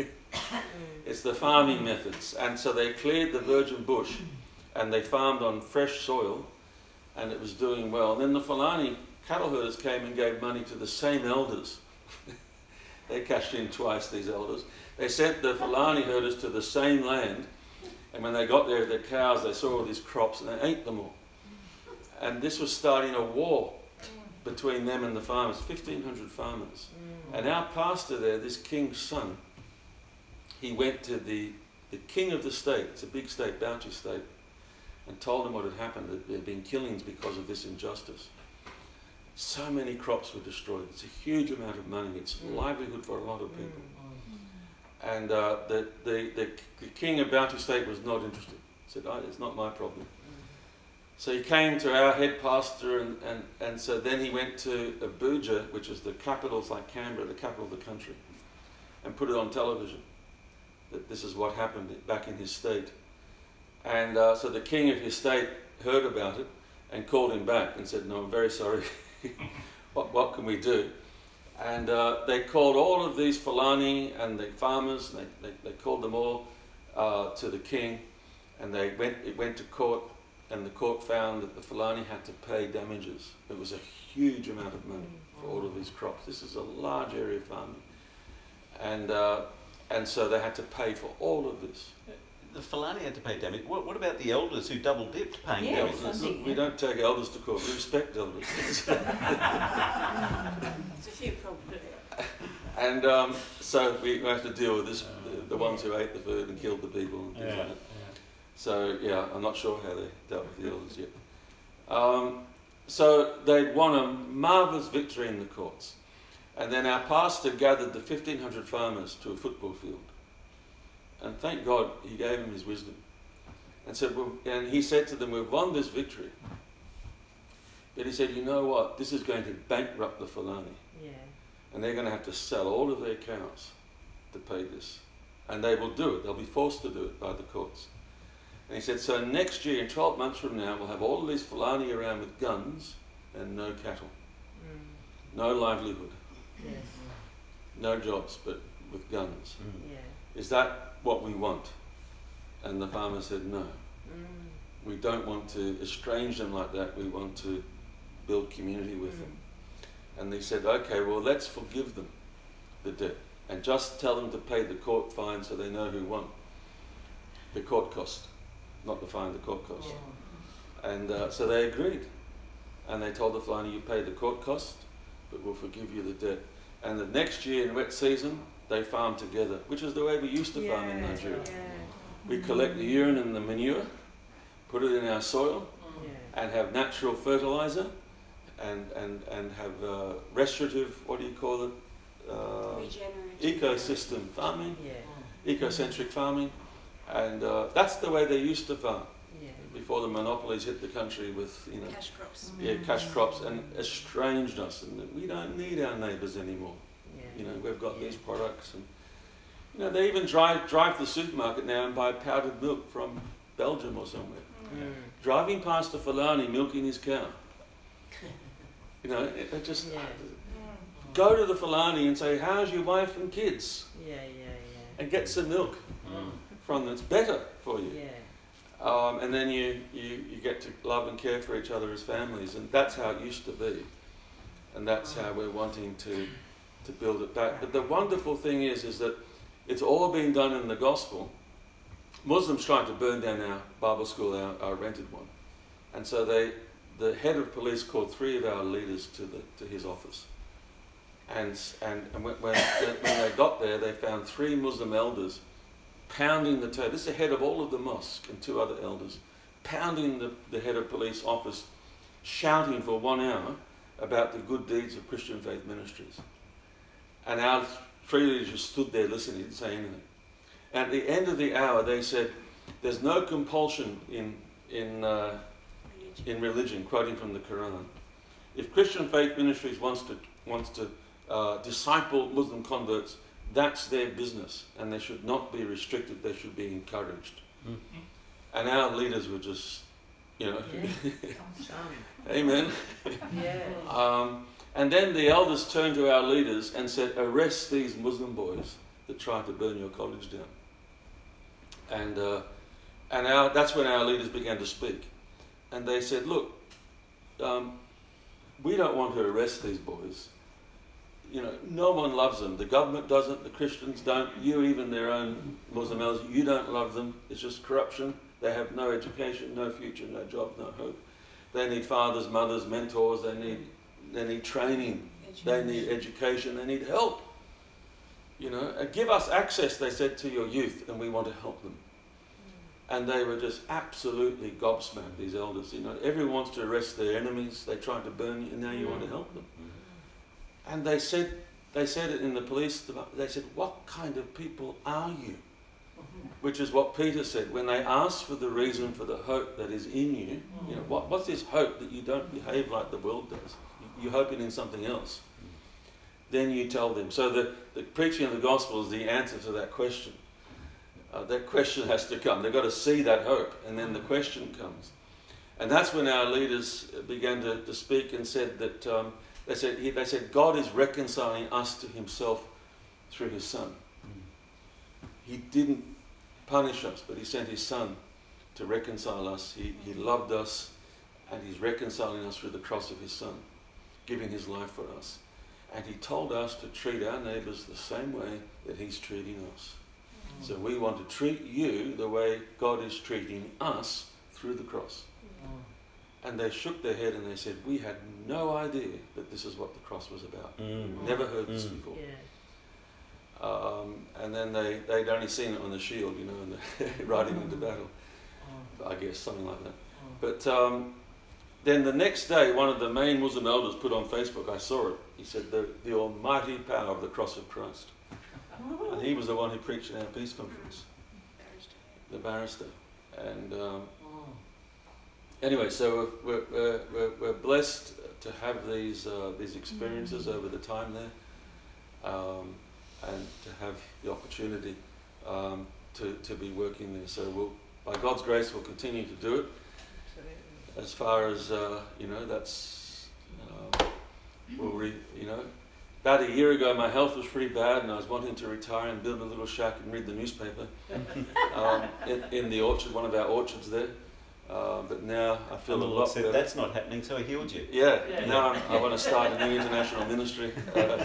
It's the farming methods. And so they cleared the virgin bush, and they farmed on fresh soil, and it was doing well. And then the Fulani cattle herders came and gave money to the same elders. They cashed in twice, these elders. They sent the Fulani herders to the same land, and when they got there with their cows, they saw all these crops, and they ate them all. And this was starting a war between them and the farmers, 1,500 farmers. And our pastor there, this king's son, he went to the king of the state, it's a big state, Bauchi state, and told him what had happened, that there had been killings because of this injustice. So many crops were destroyed. It's a huge amount of money. It's livelihood for a lot of people. And the king of Bauchi state was not interested. He said, it's not my problem. So he came to our head pastor, and so then he went to Abuja, which is the capital, it's like Canberra, the capital of the country, and put it on television, that this is what happened back in his state. And so the king of his state heard about it and called him back and said, no, I'm very sorry, what can we do? And they called all of these Fulani and the farmers, and they called them all to the king, and it went to court. And the court found that the Fulani had to pay damages. It was a huge amount of money for all of these crops. This is a large area of farming. And so they had to pay for all of this. The Fulani had to pay damage. What about the elders who double-dipped paying elders? We don't take elders to court. We respect elders. It's a huge problem. And so we have to deal with this, the ones who ate the food and killed the people and things like that. So, yeah, I'm not sure how they dealt with the elders yet. So they'd won a marvellous victory in the courts. And then our pastor gathered the 1,500 farmers to a football field. And thank God he gave him his wisdom. And he said to them, we've won this victory. But he said, you know what? This is going to bankrupt the Fulani. Yeah. And they're going to have to sell all of their cows to pay this. And they will do it. They'll be forced to do it by the courts. And he said, so next year, in 12 months from now, we'll have all of these Fulani around with guns and no cattle. No livelihood. Yes. No jobs, but with guns. Yeah. Is that what we want? And the farmer said, no. We don't want to estrange them like that. We want to build community with them. And they said, okay, well, let's forgive them the debt and just tell them to pay the court fine so they know who won. The court cost, not the fine, the court cost. And so they agreed. And they told the Fulani, you pay the court cost, but we'll forgive you the debt. And the next year in wet season, they farm together, which is the way we used to farm in Nigeria. We collect the urine and the manure, put it in our soil, and have natural fertilizer, and have restorative, what do you call it? Ecosystem farming, ecocentric farming. And that's the way they used to farm before the monopolies hit the country with, you know, Cash crops. Yeah, cash crops, and estranged us, and we don't need our neighbours anymore. You know, we've got these products, and you know, they even drive to the supermarket now and buy powdered milk from Belgium or somewhere. Driving past the Fulani milking his cow. You know, they just go to the Fulani and say, "How's your wife and kids?" And get some milk from them. It's better for you. And then you get to love and care for each other as families, and that's how it used to be, and that's how we're wanting to build it back. But the wonderful thing is that it's all being done in the gospel. Muslims tried to burn down our Bible school, our rented one, and so the head of police called 3 of our leaders to his office, and when they got there, they found 3 Muslim elders pounding the table. This is the head of all of the mosque and 2 other elders, pounding the head of police office, shouting for 1 hour about the good deeds of Christian Faith Ministries. And our 3 leaders just stood there listening, didn't say anything. At the end of the hour, they said, "There's no compulsion in religion," quoting from the Quran. "If Christian Faith Ministries wants to disciple Muslim converts, that's their business, and they should not be restricted, they should be encouraged." And our leaders were just, you know, amen. And then the elders turned to our leaders and said, "Arrest these Muslim boys that tried to burn your college down." And that's when our leaders began to speak. And they said, "Look, we don't want to arrest these boys. You know, no one loves them. The government doesn't, the Christians don't, you, even their own Muslim elders, you don't love them. It's just corruption. They have no education, no future, no job, no hope. They need fathers, mothers, mentors. They need training. They need education. They need help. You know, give us access," they said, "to your youth, and we want to help them." And they were just absolutely gobsmacked, these elders. You know, everyone wants to arrest their enemies. They tried to burn you, and now you want to help them. And they said it in the police. They said, "What kind of people are you?" Which is what Peter said when they asked for the reason for the hope that is in you. You know, what's this hope that you don't behave like the world does? You're hoping in something else. Then you tell them. So the preaching of the gospel is the answer to that question. That question has to come. They've got to see that hope, and then the question comes. And that's when our leaders began to speak and said that they said God is reconciling us to Himself through His Son. He didn't punish us, but He sent His Son to reconcile us. He loved us, and He's reconciling us through the cross of His Son, giving His life for us. And He told us to treat our neighbours the same way that He's treating us. So we want to treat you the way God is treating us through the cross. And they shook their head and they said, "We had no idea that this is what the cross was about. Never heard this before." And then they'd only seen it on the shield, you know, and riding into battle. I guess, something like that. But then the next day, one of the main Muslim elders put on Facebook, I saw it, he said, the almighty power of the cross of Christ. And he was the one who preached in our peace conference. The barrister. And anyway, so we're blessed to have these experiences over the time there, and to have the opportunity to be working there. So by God's grace, we'll continue to do it. As far as that's about a year ago, my health was pretty bad, and I was wanting to retire and build a little shack and read the newspaper in the orchard, one of our orchards there. But now I feel And a the lot Lord said, better. that's not happening, so he healed you. Yeah, Yeah. now I want to start a new international ministry.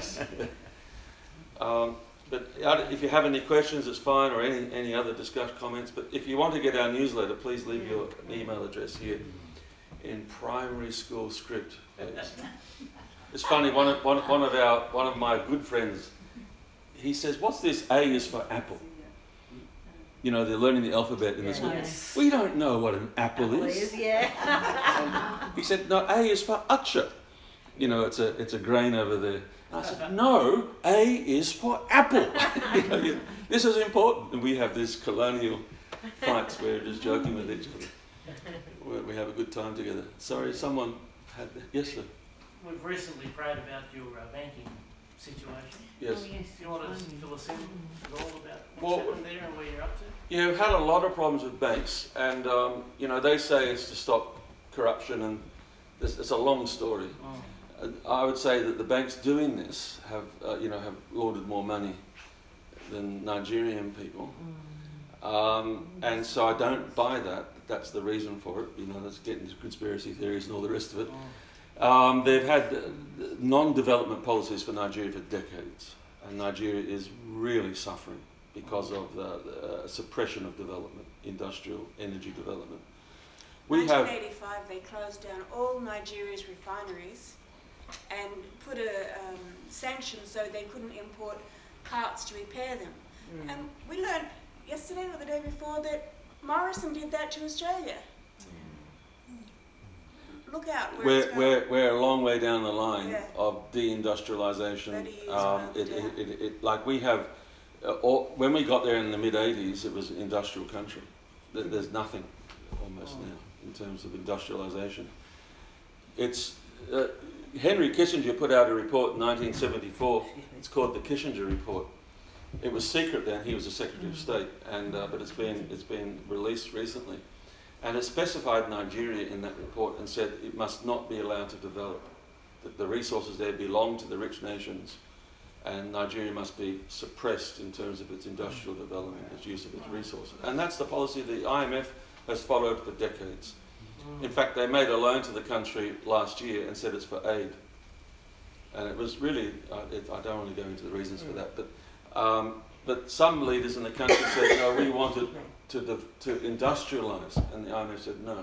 But if you have any questions, it's fine, or any other comments. But if you want to get our newsletter, please leave your email address here in primary school script. It's funny. One of my good friends, he says, "What's this? A is for apple." You know, they're learning the alphabet in the school. Yes. We don't know what an apple is. Yeah. He said, "No, A is for Utcher. You know, it's a grain over there." And I said, "No, A is for apple." You know, this is important. And we have these colonial fights where we're just joking with each other. We have a good time together. Sorry, someone had... Yes, sir. We've recently prayed about your banking situation. Yes. Oh, yes. Do you want to fill us in with all about what's Well, happened there and where you're up to? Yeah, we've had a lot of problems with banks. And, you know, they say it's to stop corruption, and it's a long story. I would say that the banks doing this have laundered more money than Nigerian people, and so I don't buy that. That's the reason for it. You know, that's getting into conspiracy theories and all the rest of it. They've had non-development policies for Nigeria for decades, and Nigeria is really suffering because of the suppression of development, industrial energy development. In 1985, they closed down all Nigeria's refineries and put a sanction so they couldn't import parts to repair them. And we learned yesterday or the day before that Morrison did that to Australia. Look out where it's going. We're a long way down the line Yeah. of deindustrialization. 30 years further down. Like we have, when we got there in the mid-80s, it was an industrial country. There's nothing almost now in terms of industrialization. It's Henry Kissinger put out a report in 1974. It's called the Kissinger Report. It was secret then. He was the Secretary of State, and but it's been released recently, and it specified Nigeria in that report and said it must not be allowed to develop. That the resources there belong to the rich nations, and Nigeria must be suppressed in terms of its industrial development, its use of its resources. And that's the policy the IMF has followed for decades. In fact, they made a loan to the country last year and said it's for aid. And it was really, I don't want to go into the reasons for that, but some leaders in the country said, no, we wanted to industrialise, and the IMF said no.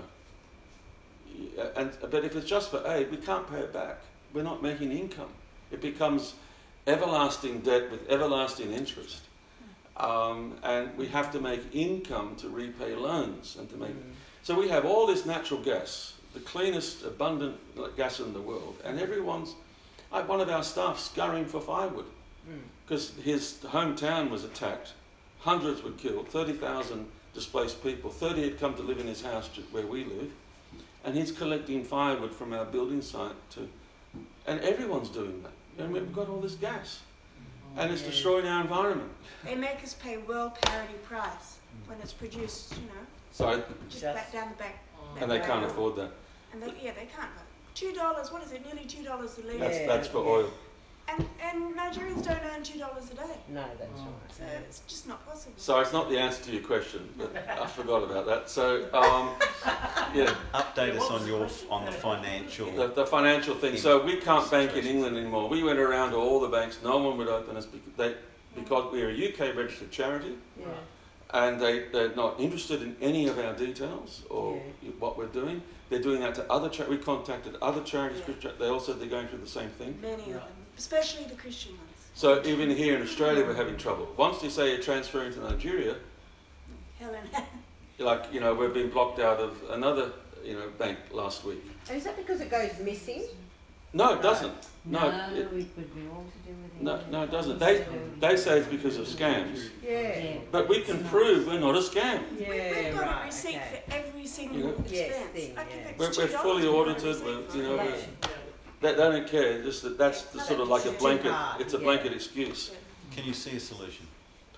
But if it's just for aid, we can't pay it back. We're not making income. It becomes everlasting debt with everlasting interest. And we have to make income to repay loans and to make... So we have all this natural gas, the cleanest, abundant gas in the world, and everyone's... one of our staff scurrying for firewood because his hometown was attacked, hundreds were killed, 30,000 displaced people, 30 had come to live in his house where we live, and he's collecting firewood from our building site and everyone's doing that, and we've got all this gas, and it's destroying our environment. They make us pay world parity price when it's produced, you know, So, just back down the back. and they can't afford that. And they can't. $2, what is it? Nearly $2 a litre. That's for oil. And Nigerians don't earn $2 a day. No, that's right. So it's just not possible. So it's not the answer to your question, but I forgot about that. So, yeah. Update us on the financial... The financial thing. So we can't bank in England anymore. We went around to all the banks. No one would open us because we're a UK registered charity. Yeah. And they're not interested in any of our details or what we're doing. They're doing that to other charities. We contacted other charities. Yeah. They also they're going through the same thing. Many of them, especially the Christian ones. So even here in Australia, we're having trouble. Once you say you're transferring to Nigeria, Helen. like, you know, we've been blocked out of another, you know, bank last week. Is that because it goes missing? No, it doesn't. No, it would be all to do with no, it doesn't. They say it's because of scams. Yeah. But we can prove we're not a scam. Yeah, We've got right, a receipt okay. for every single Yeah. expense. Yes, thing, I think yeah. it's We're $2 fully to get a audited. receipt for You know, it. they don't care. Just that's the sort of like a blanket. It's a Yeah. blanket excuse. Can you see a solution?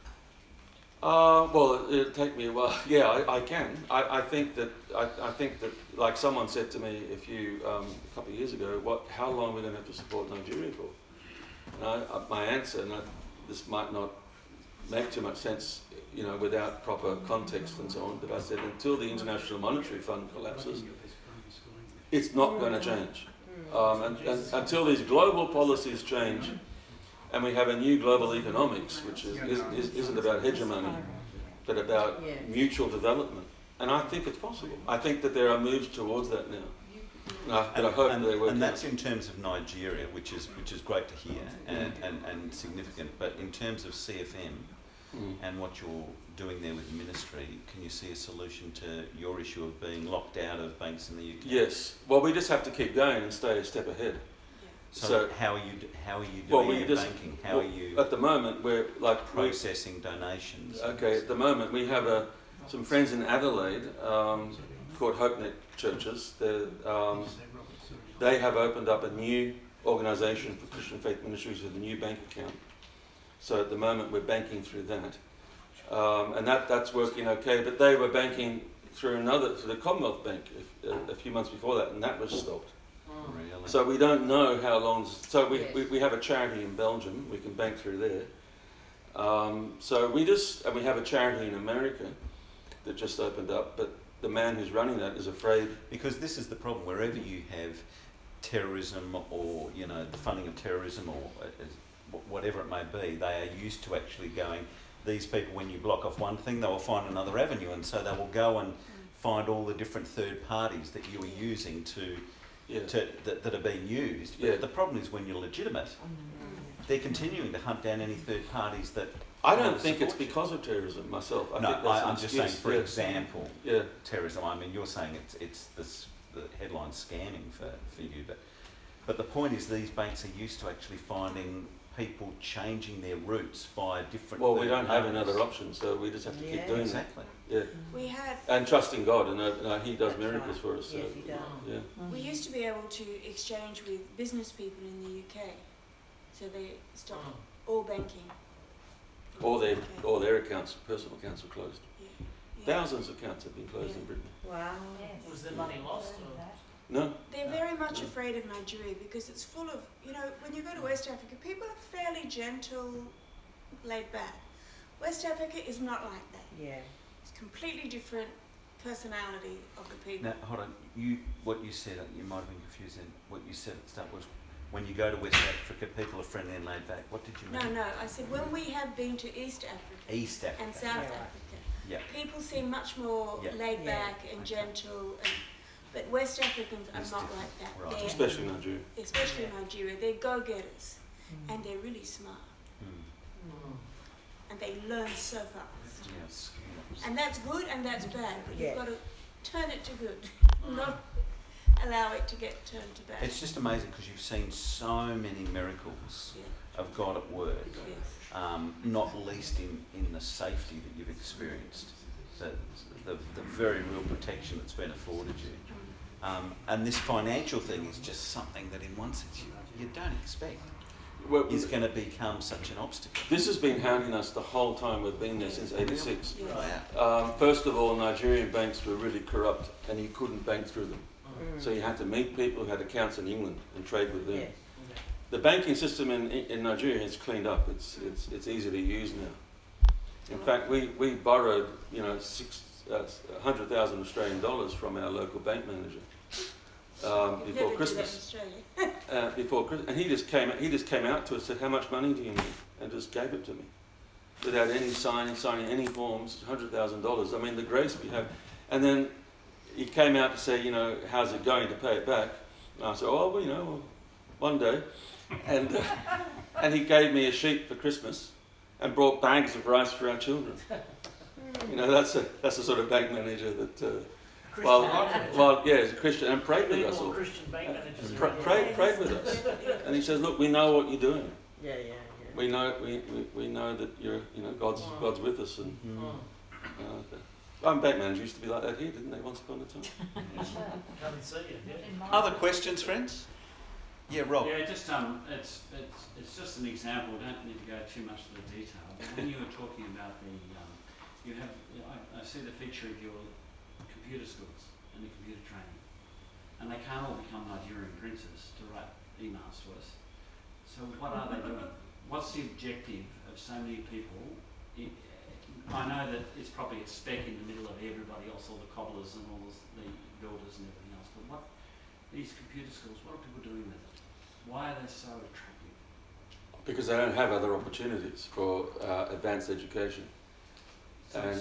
Well, it'll take me a while. Yeah, I can. I think that like someone said to me a couple of years ago, how long are we going to have to support Nigeria for? And my answer, and this might not make too much sense, you know, without proper context and so on. But I said until the International Monetary Fund collapses, it's not going to change. And until these global policies change, and we have a new global economics, which isn't about hegemony, but about mutual development. And I think it's possible. I think that there are moves towards that now. But I hope they work. And that's in terms of Nigeria, which is great to hear and significant. But in terms of CFM and what you're doing there with the ministry, can you see a solution to your issue of being locked out of banks in the UK? Yes. Well, we just have to keep going and stay a step ahead. So how are you doing your banking? How are you at the moment we're like processing donations? Okay, at the moment we have some friends in Adelaide called HopeNet Churches. They have opened up a new organisation for Christian Faith Ministries with a new bank account. So at the moment we're banking through that, and that's working okay. But they were banking through the Commonwealth Bank a few months before that, and that was stopped. Really? So we don't know how long. So we have a charity in Belgium. We can bank through there. So we have a charity in America that just opened up, but the man who's running that is afraid. Because this is the problem. Wherever you have terrorism or the funding of terrorism or whatever it may be, they are used to actually going. These people, when you block off one thing, they will find another avenue, and so they will go and find all the different third parties that you are using that are being used. But the problem is when you're legitimate, they're continuing to hunt down any third parties that. I don't think it's because of terrorism myself. I'm just saying, for example, terrorism. I mean, you're saying it's the headline scamming for you, but the point is these banks are used to actually finding people changing their routes via different. Well, we don't have another option, so we just have to keep doing exactly. that. Yeah. We had. And trusting God, and He does miracles for us. Yes, so, He does. Yeah. We used to be able to exchange with business people in the UK, so they stopped all banking. All their accounts, personal accounts, were closed. Yeah. Thousands of accounts have been closed in Britain. Wow. Was the money lost? Or? No. They're very much afraid of Nigeria because it's full of, when you go to West Africa, people are fairly gentle, laid back. West Africa is not like that. Yeah. It's completely different personality of the people. Now, hold on. What you said, you might have been confused then. What you said at the start was, when you go to West Africa, people are friendly and laid back. What did you mean? No. I said when we have been to East Africa. And South Africa, people seem much more laid back and gentle. But West Africans are not like that. Right. Especially Nigeria. Especially Nigeria. They're go-getters. And they're really smart. And they learn so fast. Yes. And that's good and that's bad. But you've got to turn it to good. Not allow it to get turned to bad. It's just amazing because you've seen so many miracles of God at work, not least in the safety that you've experienced, the very real protection that's been afforded you. And this financial thing is just something that in one sense you don't expect is going to become such an obstacle. This has been hounding us the whole time we've been there since '86. Wow. First of all, Nigerian banks were really corrupt and you couldn't bank through them. So you had to meet people who had accounts in England and trade with them. The banking system in Nigeria has cleaned up. It's easy to use now. In fact, we borrowed 100,000 Australian dollars from our local bank manager before Christmas. And he just came out to us and said, "How much money do you need?" and just gave it to me without any signing any forms. $100,000. I mean, the grace we have. And then he came out to say, how's it going to pay it back? And I said, one day. And he gave me a sheep for Christmas and brought bags of rice for our children. That's the sort of bank manager that, he's a Christian and prayed with us all. Christian bank managers. Prayed with us. And he says, look, we know what you're doing. Yeah. We know that you're, God's with us. And bank manager used to be like that here, didn't they, once upon a time? Come and see you. Other questions, friends? Yeah, Rob. Yeah, just it's just an example. We don't need to go too much into the detail. But when you were talking about I see the feature of your computer skills and the computer training, and they can't all become Nigerian princes to write emails to us. So what are they doing? What's the objective of so many people I know that it's probably a speck in the middle of everybody else, all the cobblers and all the builders and everything else. But what these computer schools, what are people doing with it? Why are they so attractive? Because they don't have other opportunities for advanced education. So And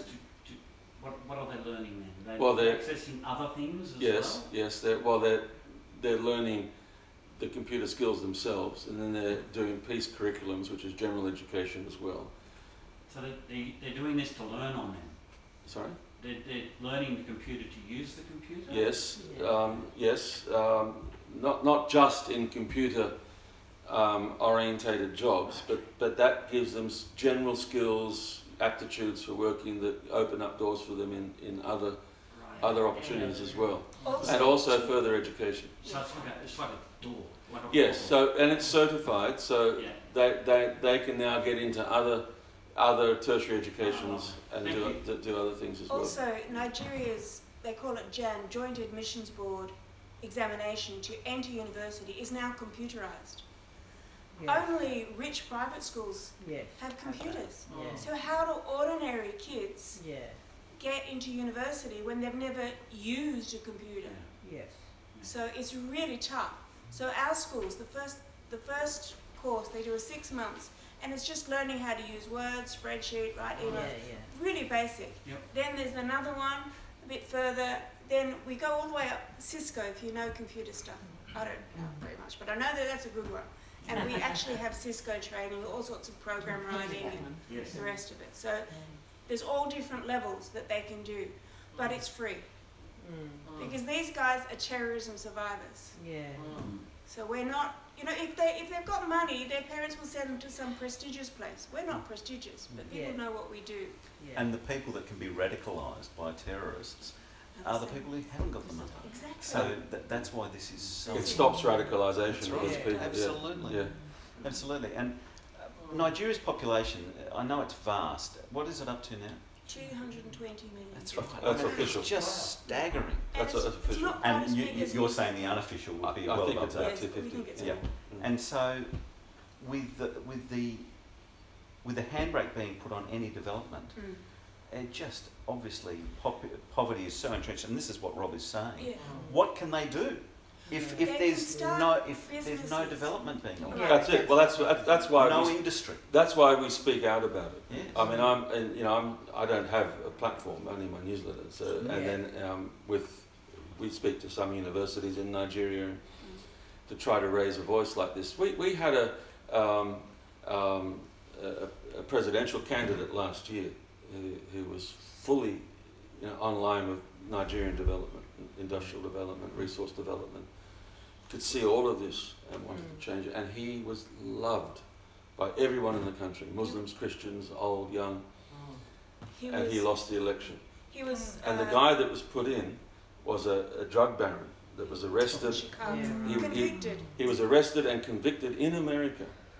what are they learning then? Well, they're accessing other things as yes, well? yes. They're learning the computer skills themselves, and then they're doing PEACE curriculums, which is general education as well. So they're doing this to learn on them? Sorry? They're learning the computer to use the computer? Yes, yes. Not just in computer orientated jobs, but that gives them general skills, aptitudes for working that open up doors for them in other opportunities as well, and also further education. So it's like a door. Like a Yes. door. So and it's certified, so Yeah. they can now get into other tertiary educations and do other things as well. Also, Nigeria's, they call it JAN, Joint Admissions Board examination to enter university is now computerised. Yeah. Only rich private schools Yes. have computers. Yeah. So how do ordinary kids Yeah. get into university when they've never used a computer? Yes. So it's really tough. So our schools, the first course they do is 6 months, and it's just learning how to use Word, spreadsheet, write Yeah. emails, Yeah. really basic. Yep. Then there's another one a bit further. Then we go all the way up Cisco if you know computer stuff. I don't know very much, but I know that that's a good one. And we actually have Cisco training, all sorts of program writing and Yes. the rest of it. So there's all different levels that they can do, but it's free because these guys are terrorism survivors. Yeah. So we're not, if they've got money, their parents will send them to some prestigious place. We're not prestigious, but people Yeah. know what we do. Yeah. And the people that can be radicalised by terrorists are the people who haven't got the money. Exactly. So that's why this is so. It stops radicalisation That's because right. people. Absolutely. Yeah. Absolutely. And Nigeria's population, I know it's vast. What is it up to now? 220 million. That's right. That's I mean, official. It's just staggering. That's it's official. not quite as And big as you're saying the unofficial would be I well think above it's that. about Yes, we 250. think it's Yeah. more. And so, with the handbrake being put on any development, it just obviously poverty is so entrenched, and this is what Rob is saying. Yeah. What can they do if They can there's start no there's no businesses. development being allowed? Yeah. That's it. Well, that's why No we, industry. that's why we speak out about it. Yes. I mean, I don't have a platform, only my newsletter. So, and then we speak to some universities in Nigeria to try to raise a voice like this. We had a presidential candidate last year who was fully online with Nigerian development, industrial development, resource development, could see all of this and wanted to change it. And he was loved by everyone in the country, Muslims, Christians, old, young, and he lost the election. He was. And the guy that was put in was a drug baron that was arrested. Chicago. Yeah. Convicted. He was arrested and convicted in America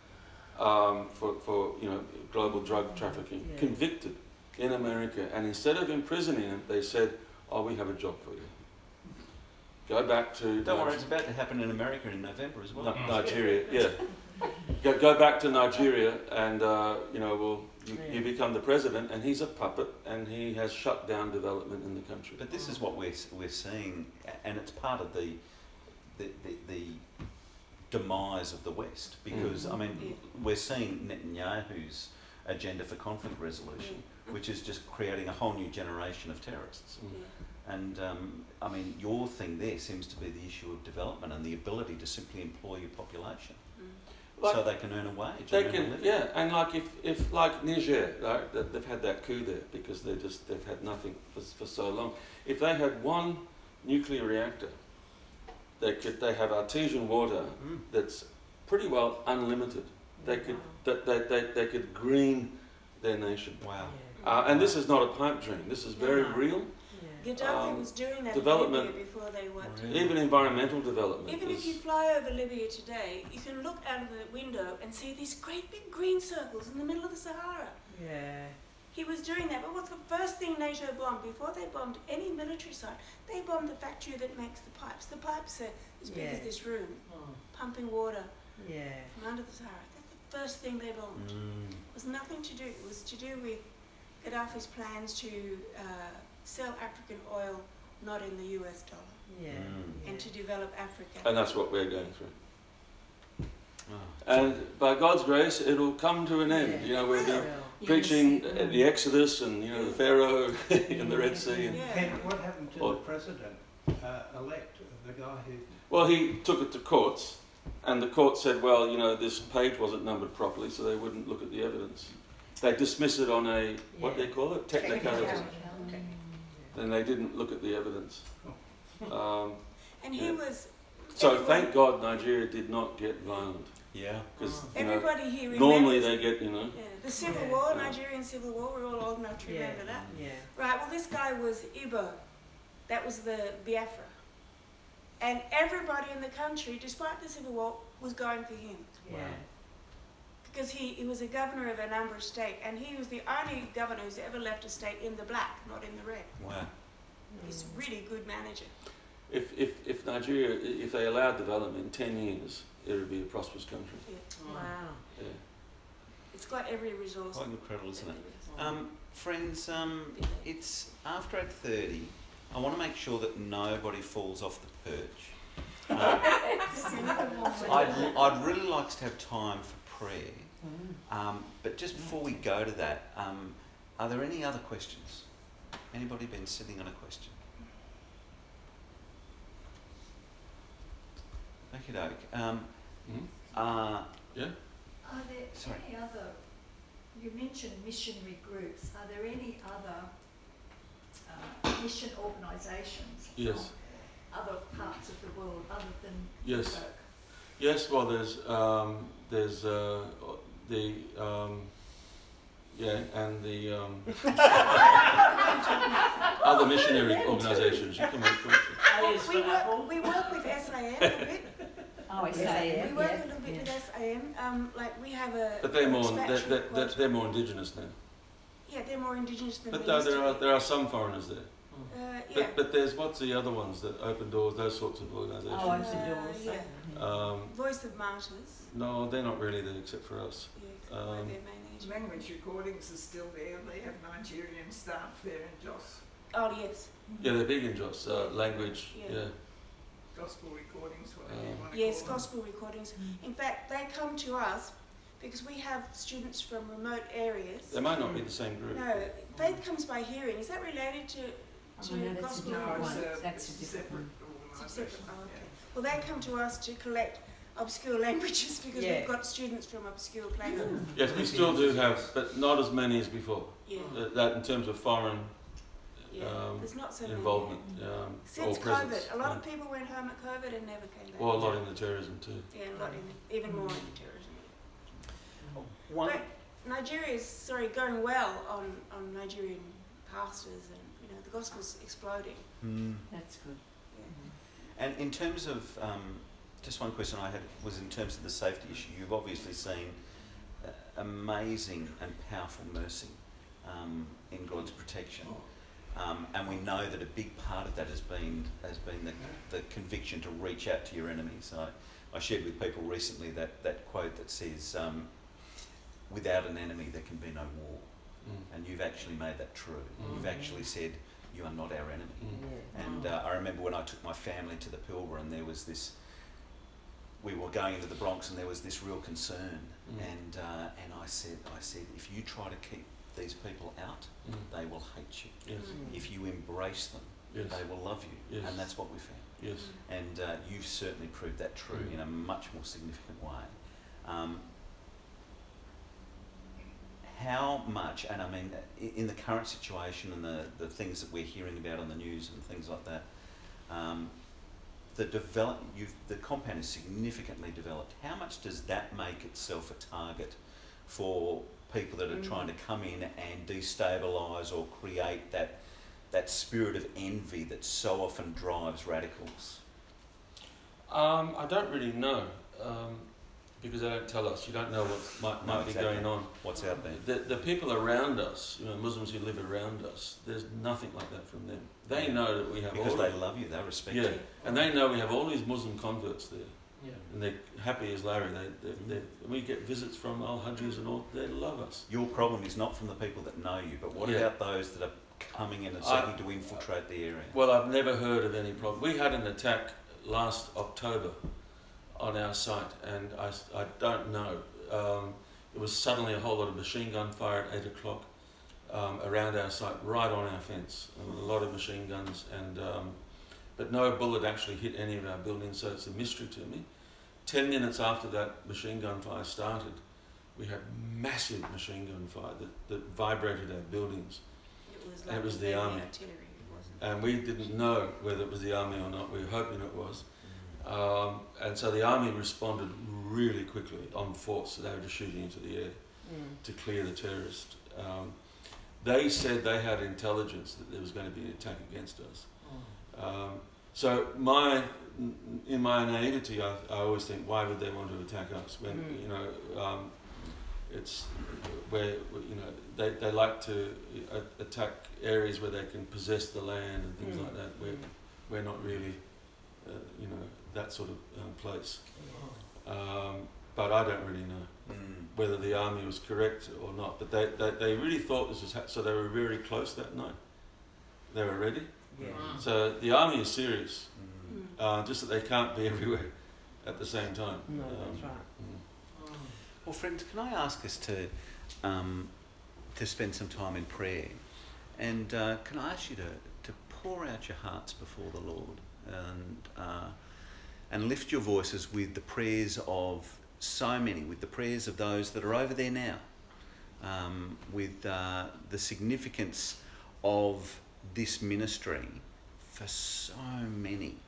for global drug trafficking. Yeah. Convicted in America, and instead of imprisoning him, they said, "Oh, we have a job for you. Go back to Don't worry, it's about to happen in America in November as well. Nigeria." Yeah, go back to Nigeria, and you become the president, and he's a puppet, and he has shut down development in the country. But this is what we're seeing, and it's part of the demise of the West, because I mean we're seeing Netanyahu's agenda for conflict resolution, which is just creating a whole new generation of terrorists. And I mean, your thing there seems to be the issue of development and the ability to simply employ your population, so they can earn a wage. They and earn a can, living. yeah, and if like Niger, right, they've had that coup there because they've had nothing for so long. If they had one nuclear reactor, they have artesian water that's pretty well unlimited. They could green their nation. Wow. And this is not a pipe dream. This is very real. Gaddafi was doing that development- in Libya before they went. Even environmental development. Even if you fly over Libya today, you can look out of the window and see these great big green circles in the middle of the Sahara. Yeah. He was doing that, but what's the first thing NATO bombed? Before they bombed any military site, they bombed the factory that makes the pipes. The pipes are as big as this room, pumping water Yeah. from under the Sahara. That's the first thing they bombed. It was nothing to do. It was to do with Gaddafi's plans to sell African oil not in the US dollar Yeah. and to develop Africa. And that's what we're going through. Oh. And by God's grace, it'll come to an end. Yeah. You know, we'll be Well, preaching the Exodus and, you know, the Pharaoh in the Red Sea. And, Yeah. Ken, what happened to Or- the president elect, the guy who... well, he took it to courts, and the court said, well, you know, this page wasn't numbered properly, so they wouldn't look at the evidence. They dismiss it on a, what Yeah. they call it, technicality. Okay. Then they didn't look at the evidence. And he Yeah. was. So everyone- thank God Nigeria did not get violent, Yeah. because Everybody here remembers. normally they get, you know. Yeah, the Civil Yeah. War, Yeah. Nigerian Civil War, we're all old enough to Yeah. remember that. Yeah. Right, well, this guy was Igbo. That was the Biafra. And everybody in the country, despite the Civil War, was going for him. Yeah. Because he was a governor of Anambra State, and he was the only governor who's ever left a state in the black, not in the red. Wow. He's a really good manager. If Nigeria, if they allowed development in 10 years, it would be a prosperous country. Yeah. Wow. Yeah. It's got every resource. Quite incredible, isn't it? that there is. Friends, it's after 8:30. I want to make sure that nobody falls off the perch. I'd really like to have time for prayer. But just before we go to that, are there any other questions? Anybody been sitting on a question? Okie doke. Yeah? Are there Sorry. any other, you mentioned missionary groups, are there any other mission organisations Yes. from other parts of the world other than Yes. work? Yes, well, there's and the other missionary organisations. You can make questions. Yes, we for Apple. work with SAM a bit. Oh, I Yeah. We work a little bit with SAM. Like we have a. But they're more expatriate they're more indigenous now. Yeah, they're more indigenous than But we no, used to be. there are some foreigners there. Yeah. But there's what's the other ones that open doors, those sorts of organisations. Oh, Open Doors. Yeah. Voice of Martyrs. No, they're not really there except for us. Yeah, one of their main agents. Language recordings are still there. They have Nigerian staff there in Jos. Oh yes. Yeah, they're big in Jos. Language, Yeah. yeah. Gospel recordings, whatever you want to Yes, call them. gospel recordings. In fact, they come to us because we have students from remote areas. They might not be the same group. No, faith comes by hearing. Is that related to no, that's a gospel? different No, one. it's That's a it's different one. It's organisation. separate. Oh, okay. Well, they come to us to collect obscure languages because Yeah. we've got students from obscure places. Yes, we still do have, but not as many as before. Yeah. That in terms of foreign Yeah. There's not so involvement many. or Since presence. COVID, a lot of people went home at COVID and never came back. Well, a lot in the terrorism too. Yeah, a lot in, even more in terrorism. One, But Nigeria is going well on Nigerian pastors, and the gospel's exploding. That's good. And in terms of, just one question I had was in terms of the safety issue. You've obviously seen amazing and powerful mercy in God's protection. And we know that a big part of that has been the conviction to reach out to your enemies. I shared with people recently that quote that says, without an enemy there can be no war. And you've actually made that true. You've actually said, you are not our enemy. And I remember when I took my family to the Pilbara, and there was this, we were going into the Bronx, and there was this real concern. And I said, if you try to keep these people out, they will hate you. Yes. If you embrace them, Yes. they will love you. Yes. And that's what we found. Yes. And you've certainly proved that true in a much more significant way. How much, and I mean, in the current situation and the things that we're hearing about on the news and things like that, the compound is significantly developed. How much does that make itself a target for people that are trying to come in and destabilise or create that spirit of envy that so often drives radicals? I don't really know, because they don't tell us. You don't know what might be going on. What's out there? The people around us, Muslims who live around us, there's nothing like that from them. They know that we have Because all they love you, they respect yeah, you. and they know we have all these Muslim converts there. Yeah. And they're happy as Larry. We get visits from Al-Hajjis and all. They love us. Your problem is not from the people that know you, but what Yeah. about those that are coming in and seeking to infiltrate the area? Well, I've never heard of any problem. We had an attack last October on our site, and I don't know. It was suddenly a whole lot of machine gun fire at 8 o'clock around our site, right on our fence. A lot of machine guns, but no bullet actually hit any of our buildings, so it's a mystery to me. 10 minutes after that machine gun fire started, we had massive machine gun fire that vibrated our buildings. It was the army. Artillery, wasn't it? And we didn't know whether it was the army or not. We were hoping it was. And so the army responded really quickly on force. They were just shooting into the air to clear the terrorists. They said they had intelligence that there was going to be an attack against us. So in my naivety, I always think, why would they want to attack us when it's where they like to attack areas where they can possess the land and things like that. We're not really that sort of place. But I don't really know whether the army was correct or not. But they really thought this was so they were very close that night. They were ready. Yeah. So the army is serious. Just that they can't be everywhere at the same time. No, that's right. Well, friends, can I ask us to spend some time in prayer? And can I ask you to pour out your hearts before the Lord and lift your voices with the prayers of so many, with the prayers of those that are over there now, with the significance of this ministry for so many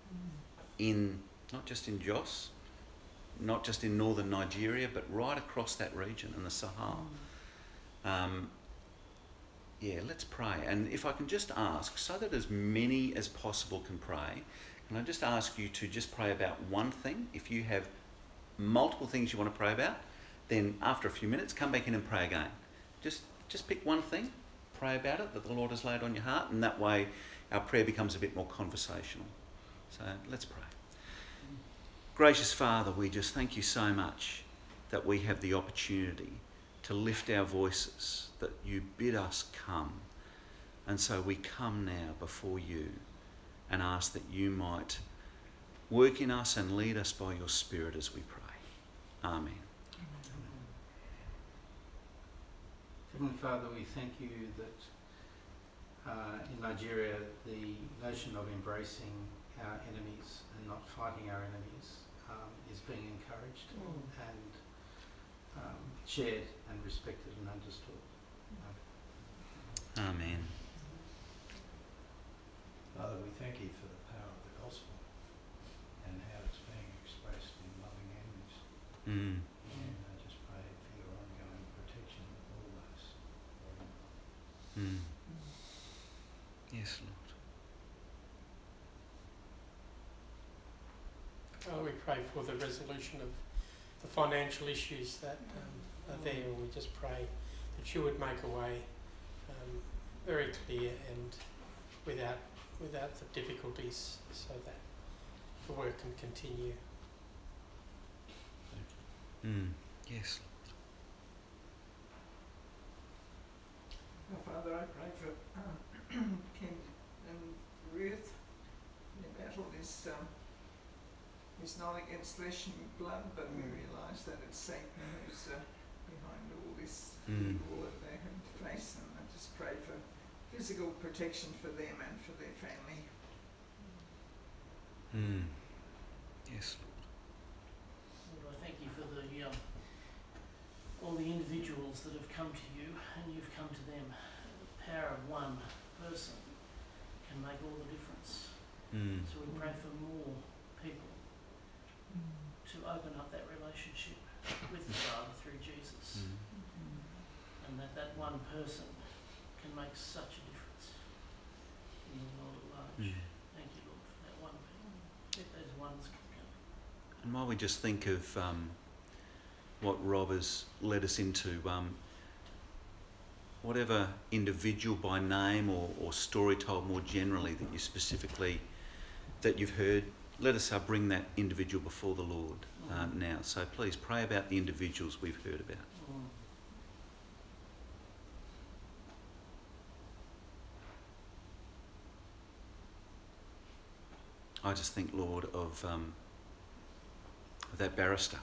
not just in Jos, not just in northern Nigeria, but right across that region in the Sahel. Let's pray. And if I can just ask, so that as many as possible can pray, can I just ask you to just pray about one thing? If you have multiple things you want to pray about, then after a few minutes, come back in and pray again. Just pick one thing, pray about it that the Lord has laid on your heart, and that way our prayer becomes a bit more conversational. So let's pray. Gracious Father, we just thank you so much that we have the opportunity to lift our voices, that you bid us come. And so we come now before you and ask that you might work in us and lead us by your Spirit as we pray. Amen. Heavenly Father, we thank you that in Nigeria the notion of embracing our enemies and not fighting our enemies is being encouraged and shared and respected and understood. Amen. Father, we thank you for the power of the gospel and how it's being expressed in loving enemies. And I just pray for your ongoing protection of all those. Yes, Lord. Father, we pray for the resolution of the financial issues that are there, and we just pray that you would make a way very clear and without the difficulties, so that the work can continue. Yes, Oh, Father, I pray for Ken and Ruth. Their battle is not against flesh and blood, but we realise that it's Satan who's behind all this evil that they have to face, and I just pray for physical protection for them and for their family. Yes, Lord, I thank you for all the individuals that have come to you and you've come to them. The power of one person can make all the difference. So we pray for more people to open up that relationship with the Father through Jesus, and that one person can make such a difference in the world at large. Thank you, Lord, for that one people. Let those ones come. and while we just think of what Rob has led us into, whatever individual by name or story told more generally that you specifically, that you've heard let us bring that individual before the Lord now. So please pray about the individuals we've heard about. I just think, Lord, of that barrister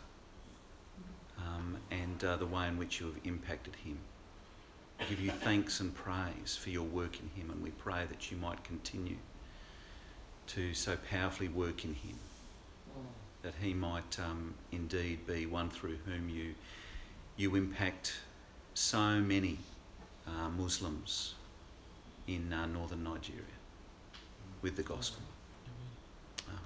and the way in which you have impacted him. I give you thanks and praise for your work in him, and we pray that you might continue to so powerfully work in him, that he might indeed be one through whom you impact so many Muslims in northern Nigeria with the gospel. Amen.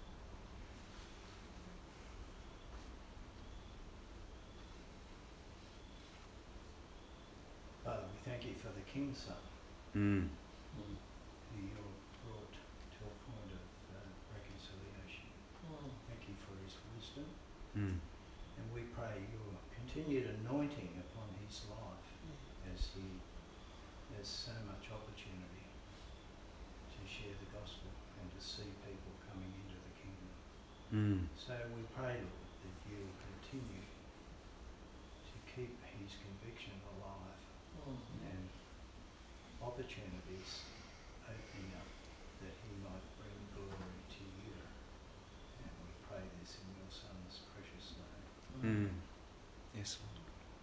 Father, we thank you for the King's Son, Mm. who you brought to a point of reconciliation. Thank you for his wisdom, Mm. and we pray your continued anointing upon his life as he has so much opportunity to share the gospel and to see people coming into the kingdom. Mm. So we pray, Lord, that you will continue to keep his conviction alive and opportunities opening up that he might bring glory to you. And we pray this in your Son's precious name. Mm. Yes, Lord.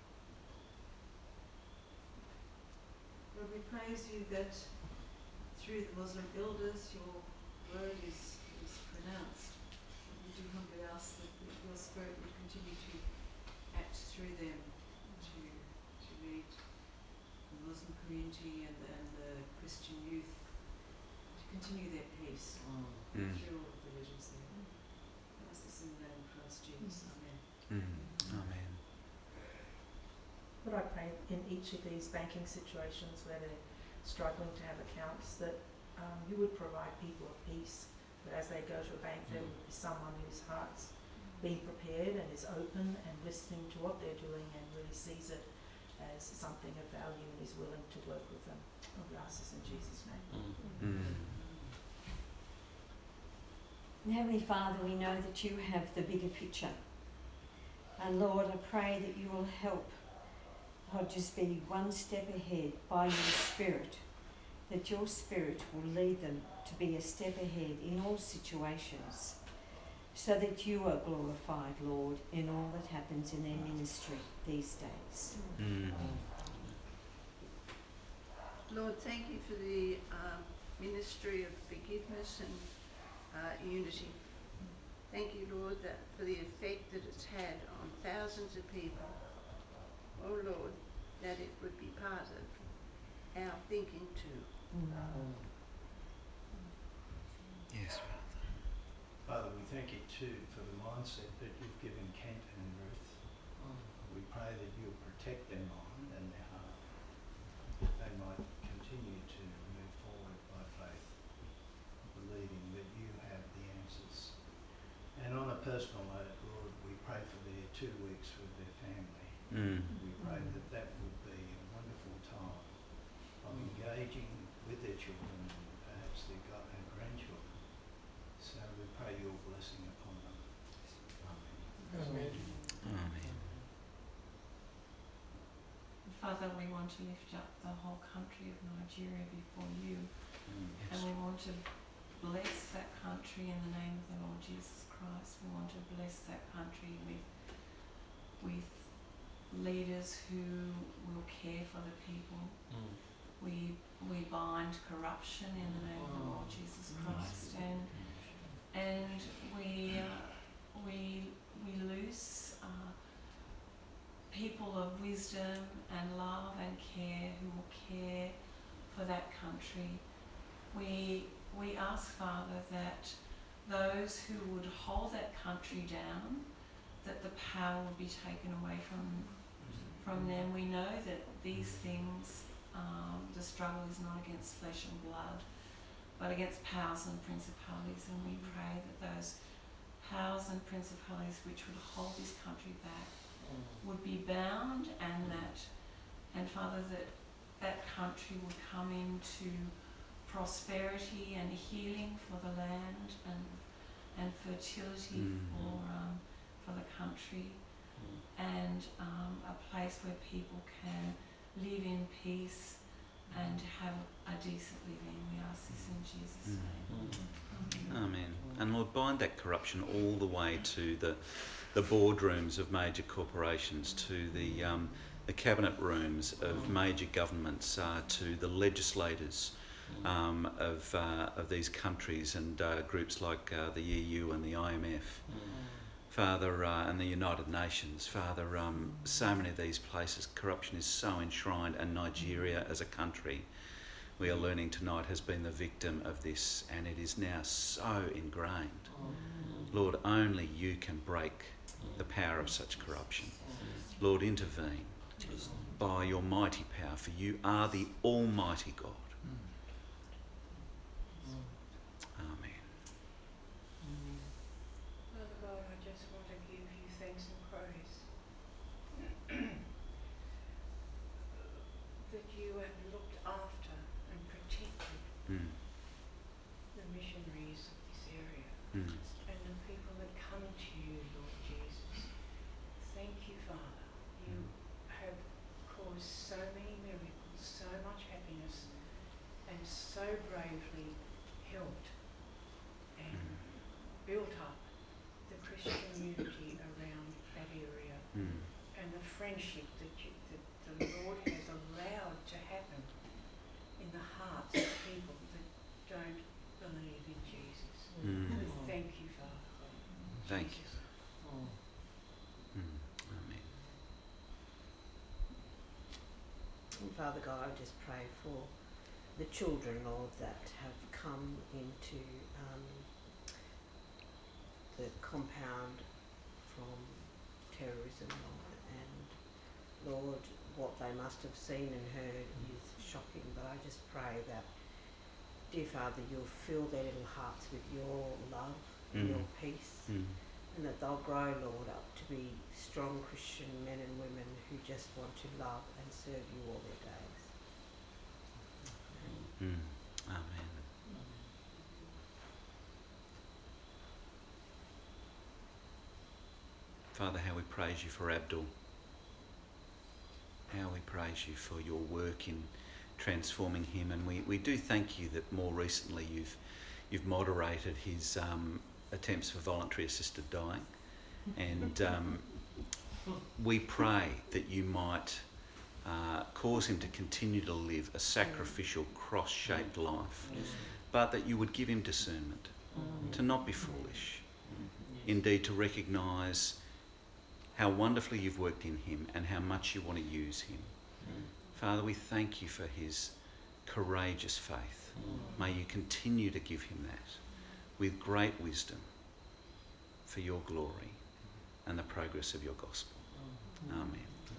Lord, we praise you that through the Muslim elders your word is pronounced. We do humbly ask that your spirit would continue to act through them to lead the Muslim community and the Christian youth to continue their peace through all of the religions there. I ask this in the name of Christ Jesus. Amen. Amen. Lord, I pray in each of these banking situations where they're struggling to have accounts that you would provide people of peace, that as they go to a bank there would be someone whose heart's being prepared and is open and listening to what they're doing and really sees it as something of value and is willing to work with them. Lord, we ask this in Jesus' name. Heavenly Father, we know that you have the bigger picture. And Lord, I pray that you will help I'll just be one step ahead by your Spirit, that your Spirit will lead them to be a step ahead in all situations, so that you are glorified, Lord, in all that happens in their ministry these days. Lord, thank you for the ministry of forgiveness and unity. Thank you, Lord, that for the effect that it's had on thousands of people. Oh, Lord, that it would be part of our thinking too. Yes, Father, we thank you too for the mindset that you've given Kent and Ruth. We pray that you'll protect their mind and their heart, that they might continue to move forward by faith, believing that you have the answers. And on a personal note, Lord, we pray for their 2 weeks with their family. We pray that that would be a wonderful time of engaging with their children and perhaps their grandchildren. So we pray your blessing upon them. Amen. Amen. Father, we want to lift up the whole country of Nigeria before you, and we want to bless that country in the name of the Lord Jesus Christ. We want to bless that country with leaders who will care for the people. We bind corruption in the name of the Lord Jesus Christ, and we loose people of wisdom and love and care who will care for that country. We ask, Father, that those who would hold that country down, that the power will be taken away from them. We know that these things, the struggle is not against flesh and blood, but against powers and principalities, and we pray that those powers and principalities which would hold this country back would be bound, and Father, that country would come into prosperity and healing for the land, and fertility for the country, and a place where people can live in peace and have a decent living. We ask this in Jesus' name. Amen. And Lord, bind that corruption all the way to the boardrooms of major corporations, to the cabinet rooms of major governments, to the legislators of these countries and groups like the EU and the IMF. Father, and the United Nations. Father, so many of these places, corruption is so enshrined, and Nigeria as a country, we are learning tonight, has been the victim of this, and it is now so ingrained. Lord, only you can break the power of such corruption. Lord, intervene by your mighty power, for you are the Almighty God. Amen. Father God, I just want to give you thanks and praise that you have looked after and protected the missionaries of this area and the people that come to you, Lord Jesus. Thank you, Father. You have caused so many miracles, so much happiness, and so bravely helped and built up the Christian unity around that area, and the friendship that the Lord has allowed to happen in the hearts of people that don't believe in Jesus. We thank you, Father God. Thank you. Jesus. Amen. And Father God, I just pray for the children, Lord, that have come into the compound from terrorism, Lord, and Lord, what they must have seen and heard is shocking, but I just pray that, dear Father, you'll fill their little hearts with your love and your peace, and that they'll grow, Lord, up to be strong Christian men and women who just want to love and serve you all their days. Amen. Father, how we praise you for Abdul. How we praise you for your work in transforming him, and we do thank you that more recently you've moderated his attempts for voluntary assisted dying, and we pray that you might cause him to continue to live a sacrificial, cross-shaped life, but that you would give him discernment to not be foolish, indeed to recognise how wonderfully you've worked in him and how much you want to use him. Father, we thank you for his courageous faith. May you continue to give him that with great wisdom for your glory and the progress of your gospel. Amen.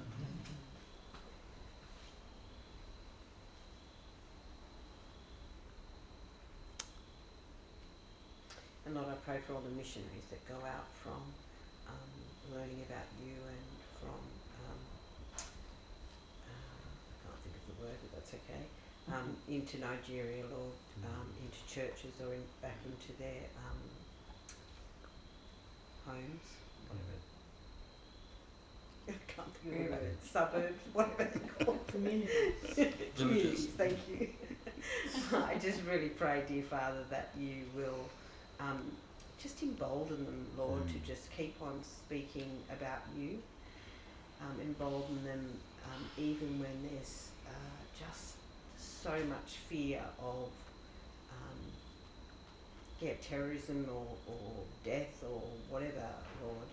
And Lord, I pray for all the missionaries that go out from learning about you and from, I can't think of the word, but that's okay, into Nigeria, Lord, into churches or back into their homes, whatever. I can't think of the word, suburbs, whatever they're called. Communities, thank you. I just really pray, dear Father, that you will just embolden them, Lord, to just keep on speaking about you. Embolden them even when there's just so much fear of terrorism or death or whatever, Lord.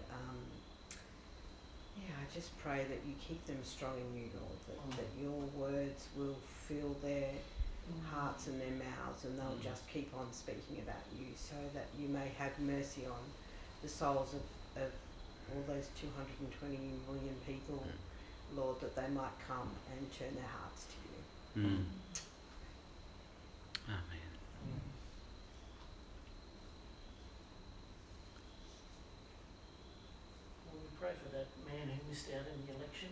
I just pray that you keep them strong in you, Lord, that your words will fill their hearts and their mouths, and they'll just keep on speaking about you, so that you may have mercy on the souls of all those 220 million people, Lord, that they might come and turn their hearts to you. Amen. Well, we pray for that man who missed out in the election.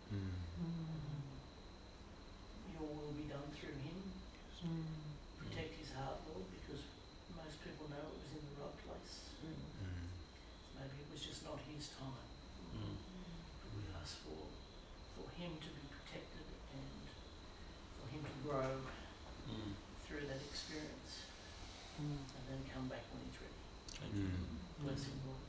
Your will be done through him. Protect his heart, Lord, because most people know it was in the right place. Maybe it was just not his time. But we ask for him to be protected and for him to grow through that experience and then come back when he's ready. Bless him, Lord.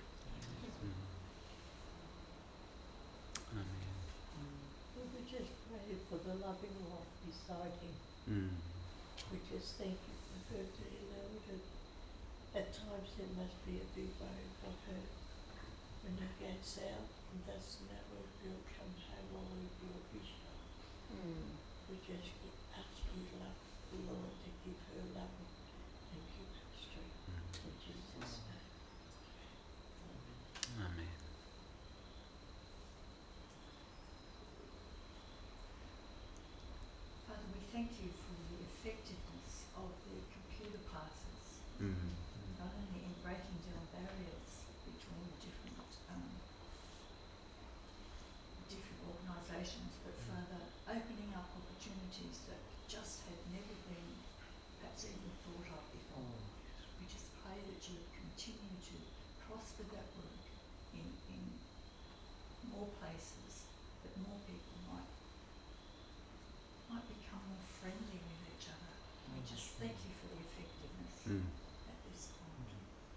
Amen. We would just pray for the loving wife beside him. We just thank you for her, dear Lord. And at times there must be a big wave of her when he gets out and doesn't know whether he'll come home or whether he'll be shot. We just ask you, love, the Lord, to give her love and give her strength. In Jesus' name. Amen. Father, we thank you for the effectiveness of the computer classes, not only in breaking down barriers between different organisations, but Father, opening up opportunities that just have never been perhaps even thought of before. We just pray that you would continue to prosper that work in more places, that more people might become more friendly with each other. We just thank you for the effectiveness at this point.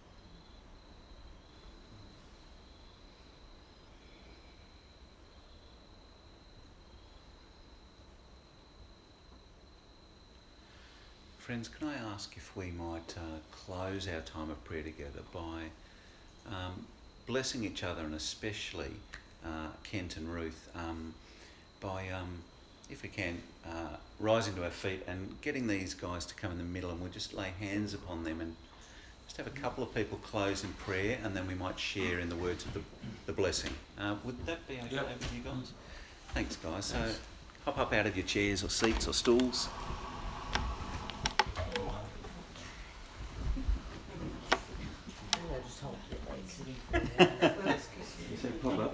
Friends, can I ask if we might close our time of prayer together by blessing each other, and especially Kent and Ruth, by, if we can, rising to our feet and getting these guys to come in the middle, and we'll just lay hands upon them and just have a couple of people close in prayer, and then we might share in the words of the blessing. Would that be okay with you guys? Thanks, guys. So hop up out of your chairs or seats or stools. You say pop up.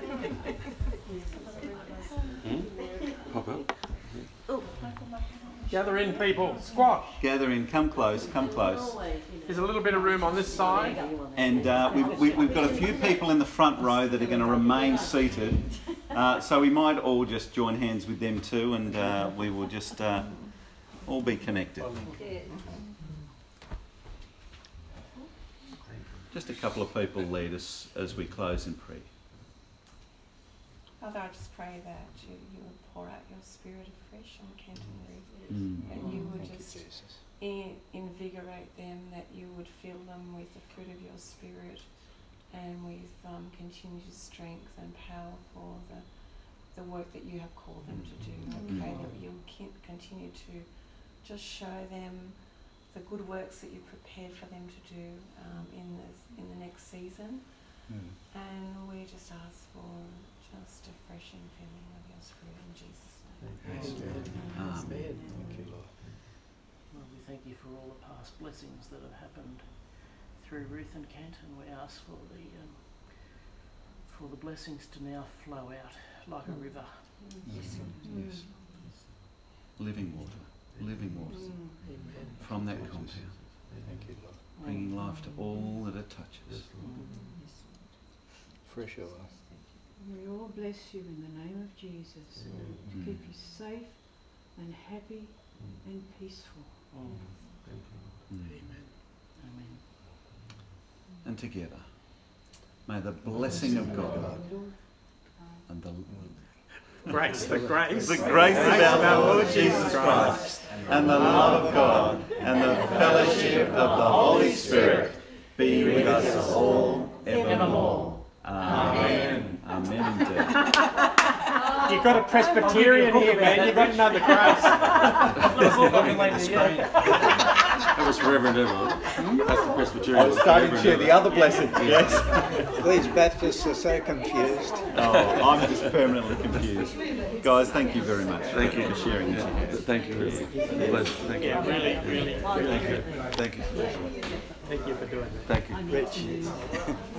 Pop up. Gather in, people. Squash. Gather in. Come close. Come close. There's a little bit of room on this side. And we've got a few people in the front row that are going to remain seated. So we might all just join hands with them too, and we will just all be connected. Just a couple of people lead us as we close in prayer. Father, I just pray that you would pour out your spirit afresh on Kent and Ruth, and you would just invigorate them, that you would fill them with the fruit of your spirit and with continued strength and power for the work that you have called them to do. I pray that you'll continue to just show them the good works that you prepared for them to do in the next season. And we just ask for just a fresh infilling of your spirit in Jesus' name. Amen. Thank you, Lord. Lord, we thank you for all the past blessings that have happened through Ruth and Kent, and we ask for the blessings to now flow out like a river. Yes. Living water. Living water from that compound. Thank you, Lord. Bringing life to all that it touches. Fresh oil. We all bless you in the name of Jesus to keep you safe and happy and peaceful. Amen. Amen. And together, may the blessing of God and the grace of our Lord Jesus Christ, and the love of God, and the fellowship of the Holy Spirit be with us all evermore. Amen. Amen indeed. You've got a Presbyterian here, man. You've got to know the grace. That was Reverend Evelyn. That's the Presbyterian. I was starting to share the other blessing, yes. These Baptists are so confused. Oh, I'm just permanently confused. Guys, thank you very much. Thank you for sharing this. Thank you. Thank you. Yeah, really. Thank you. Thank you. Thank you for doing that. Thank you. Rich.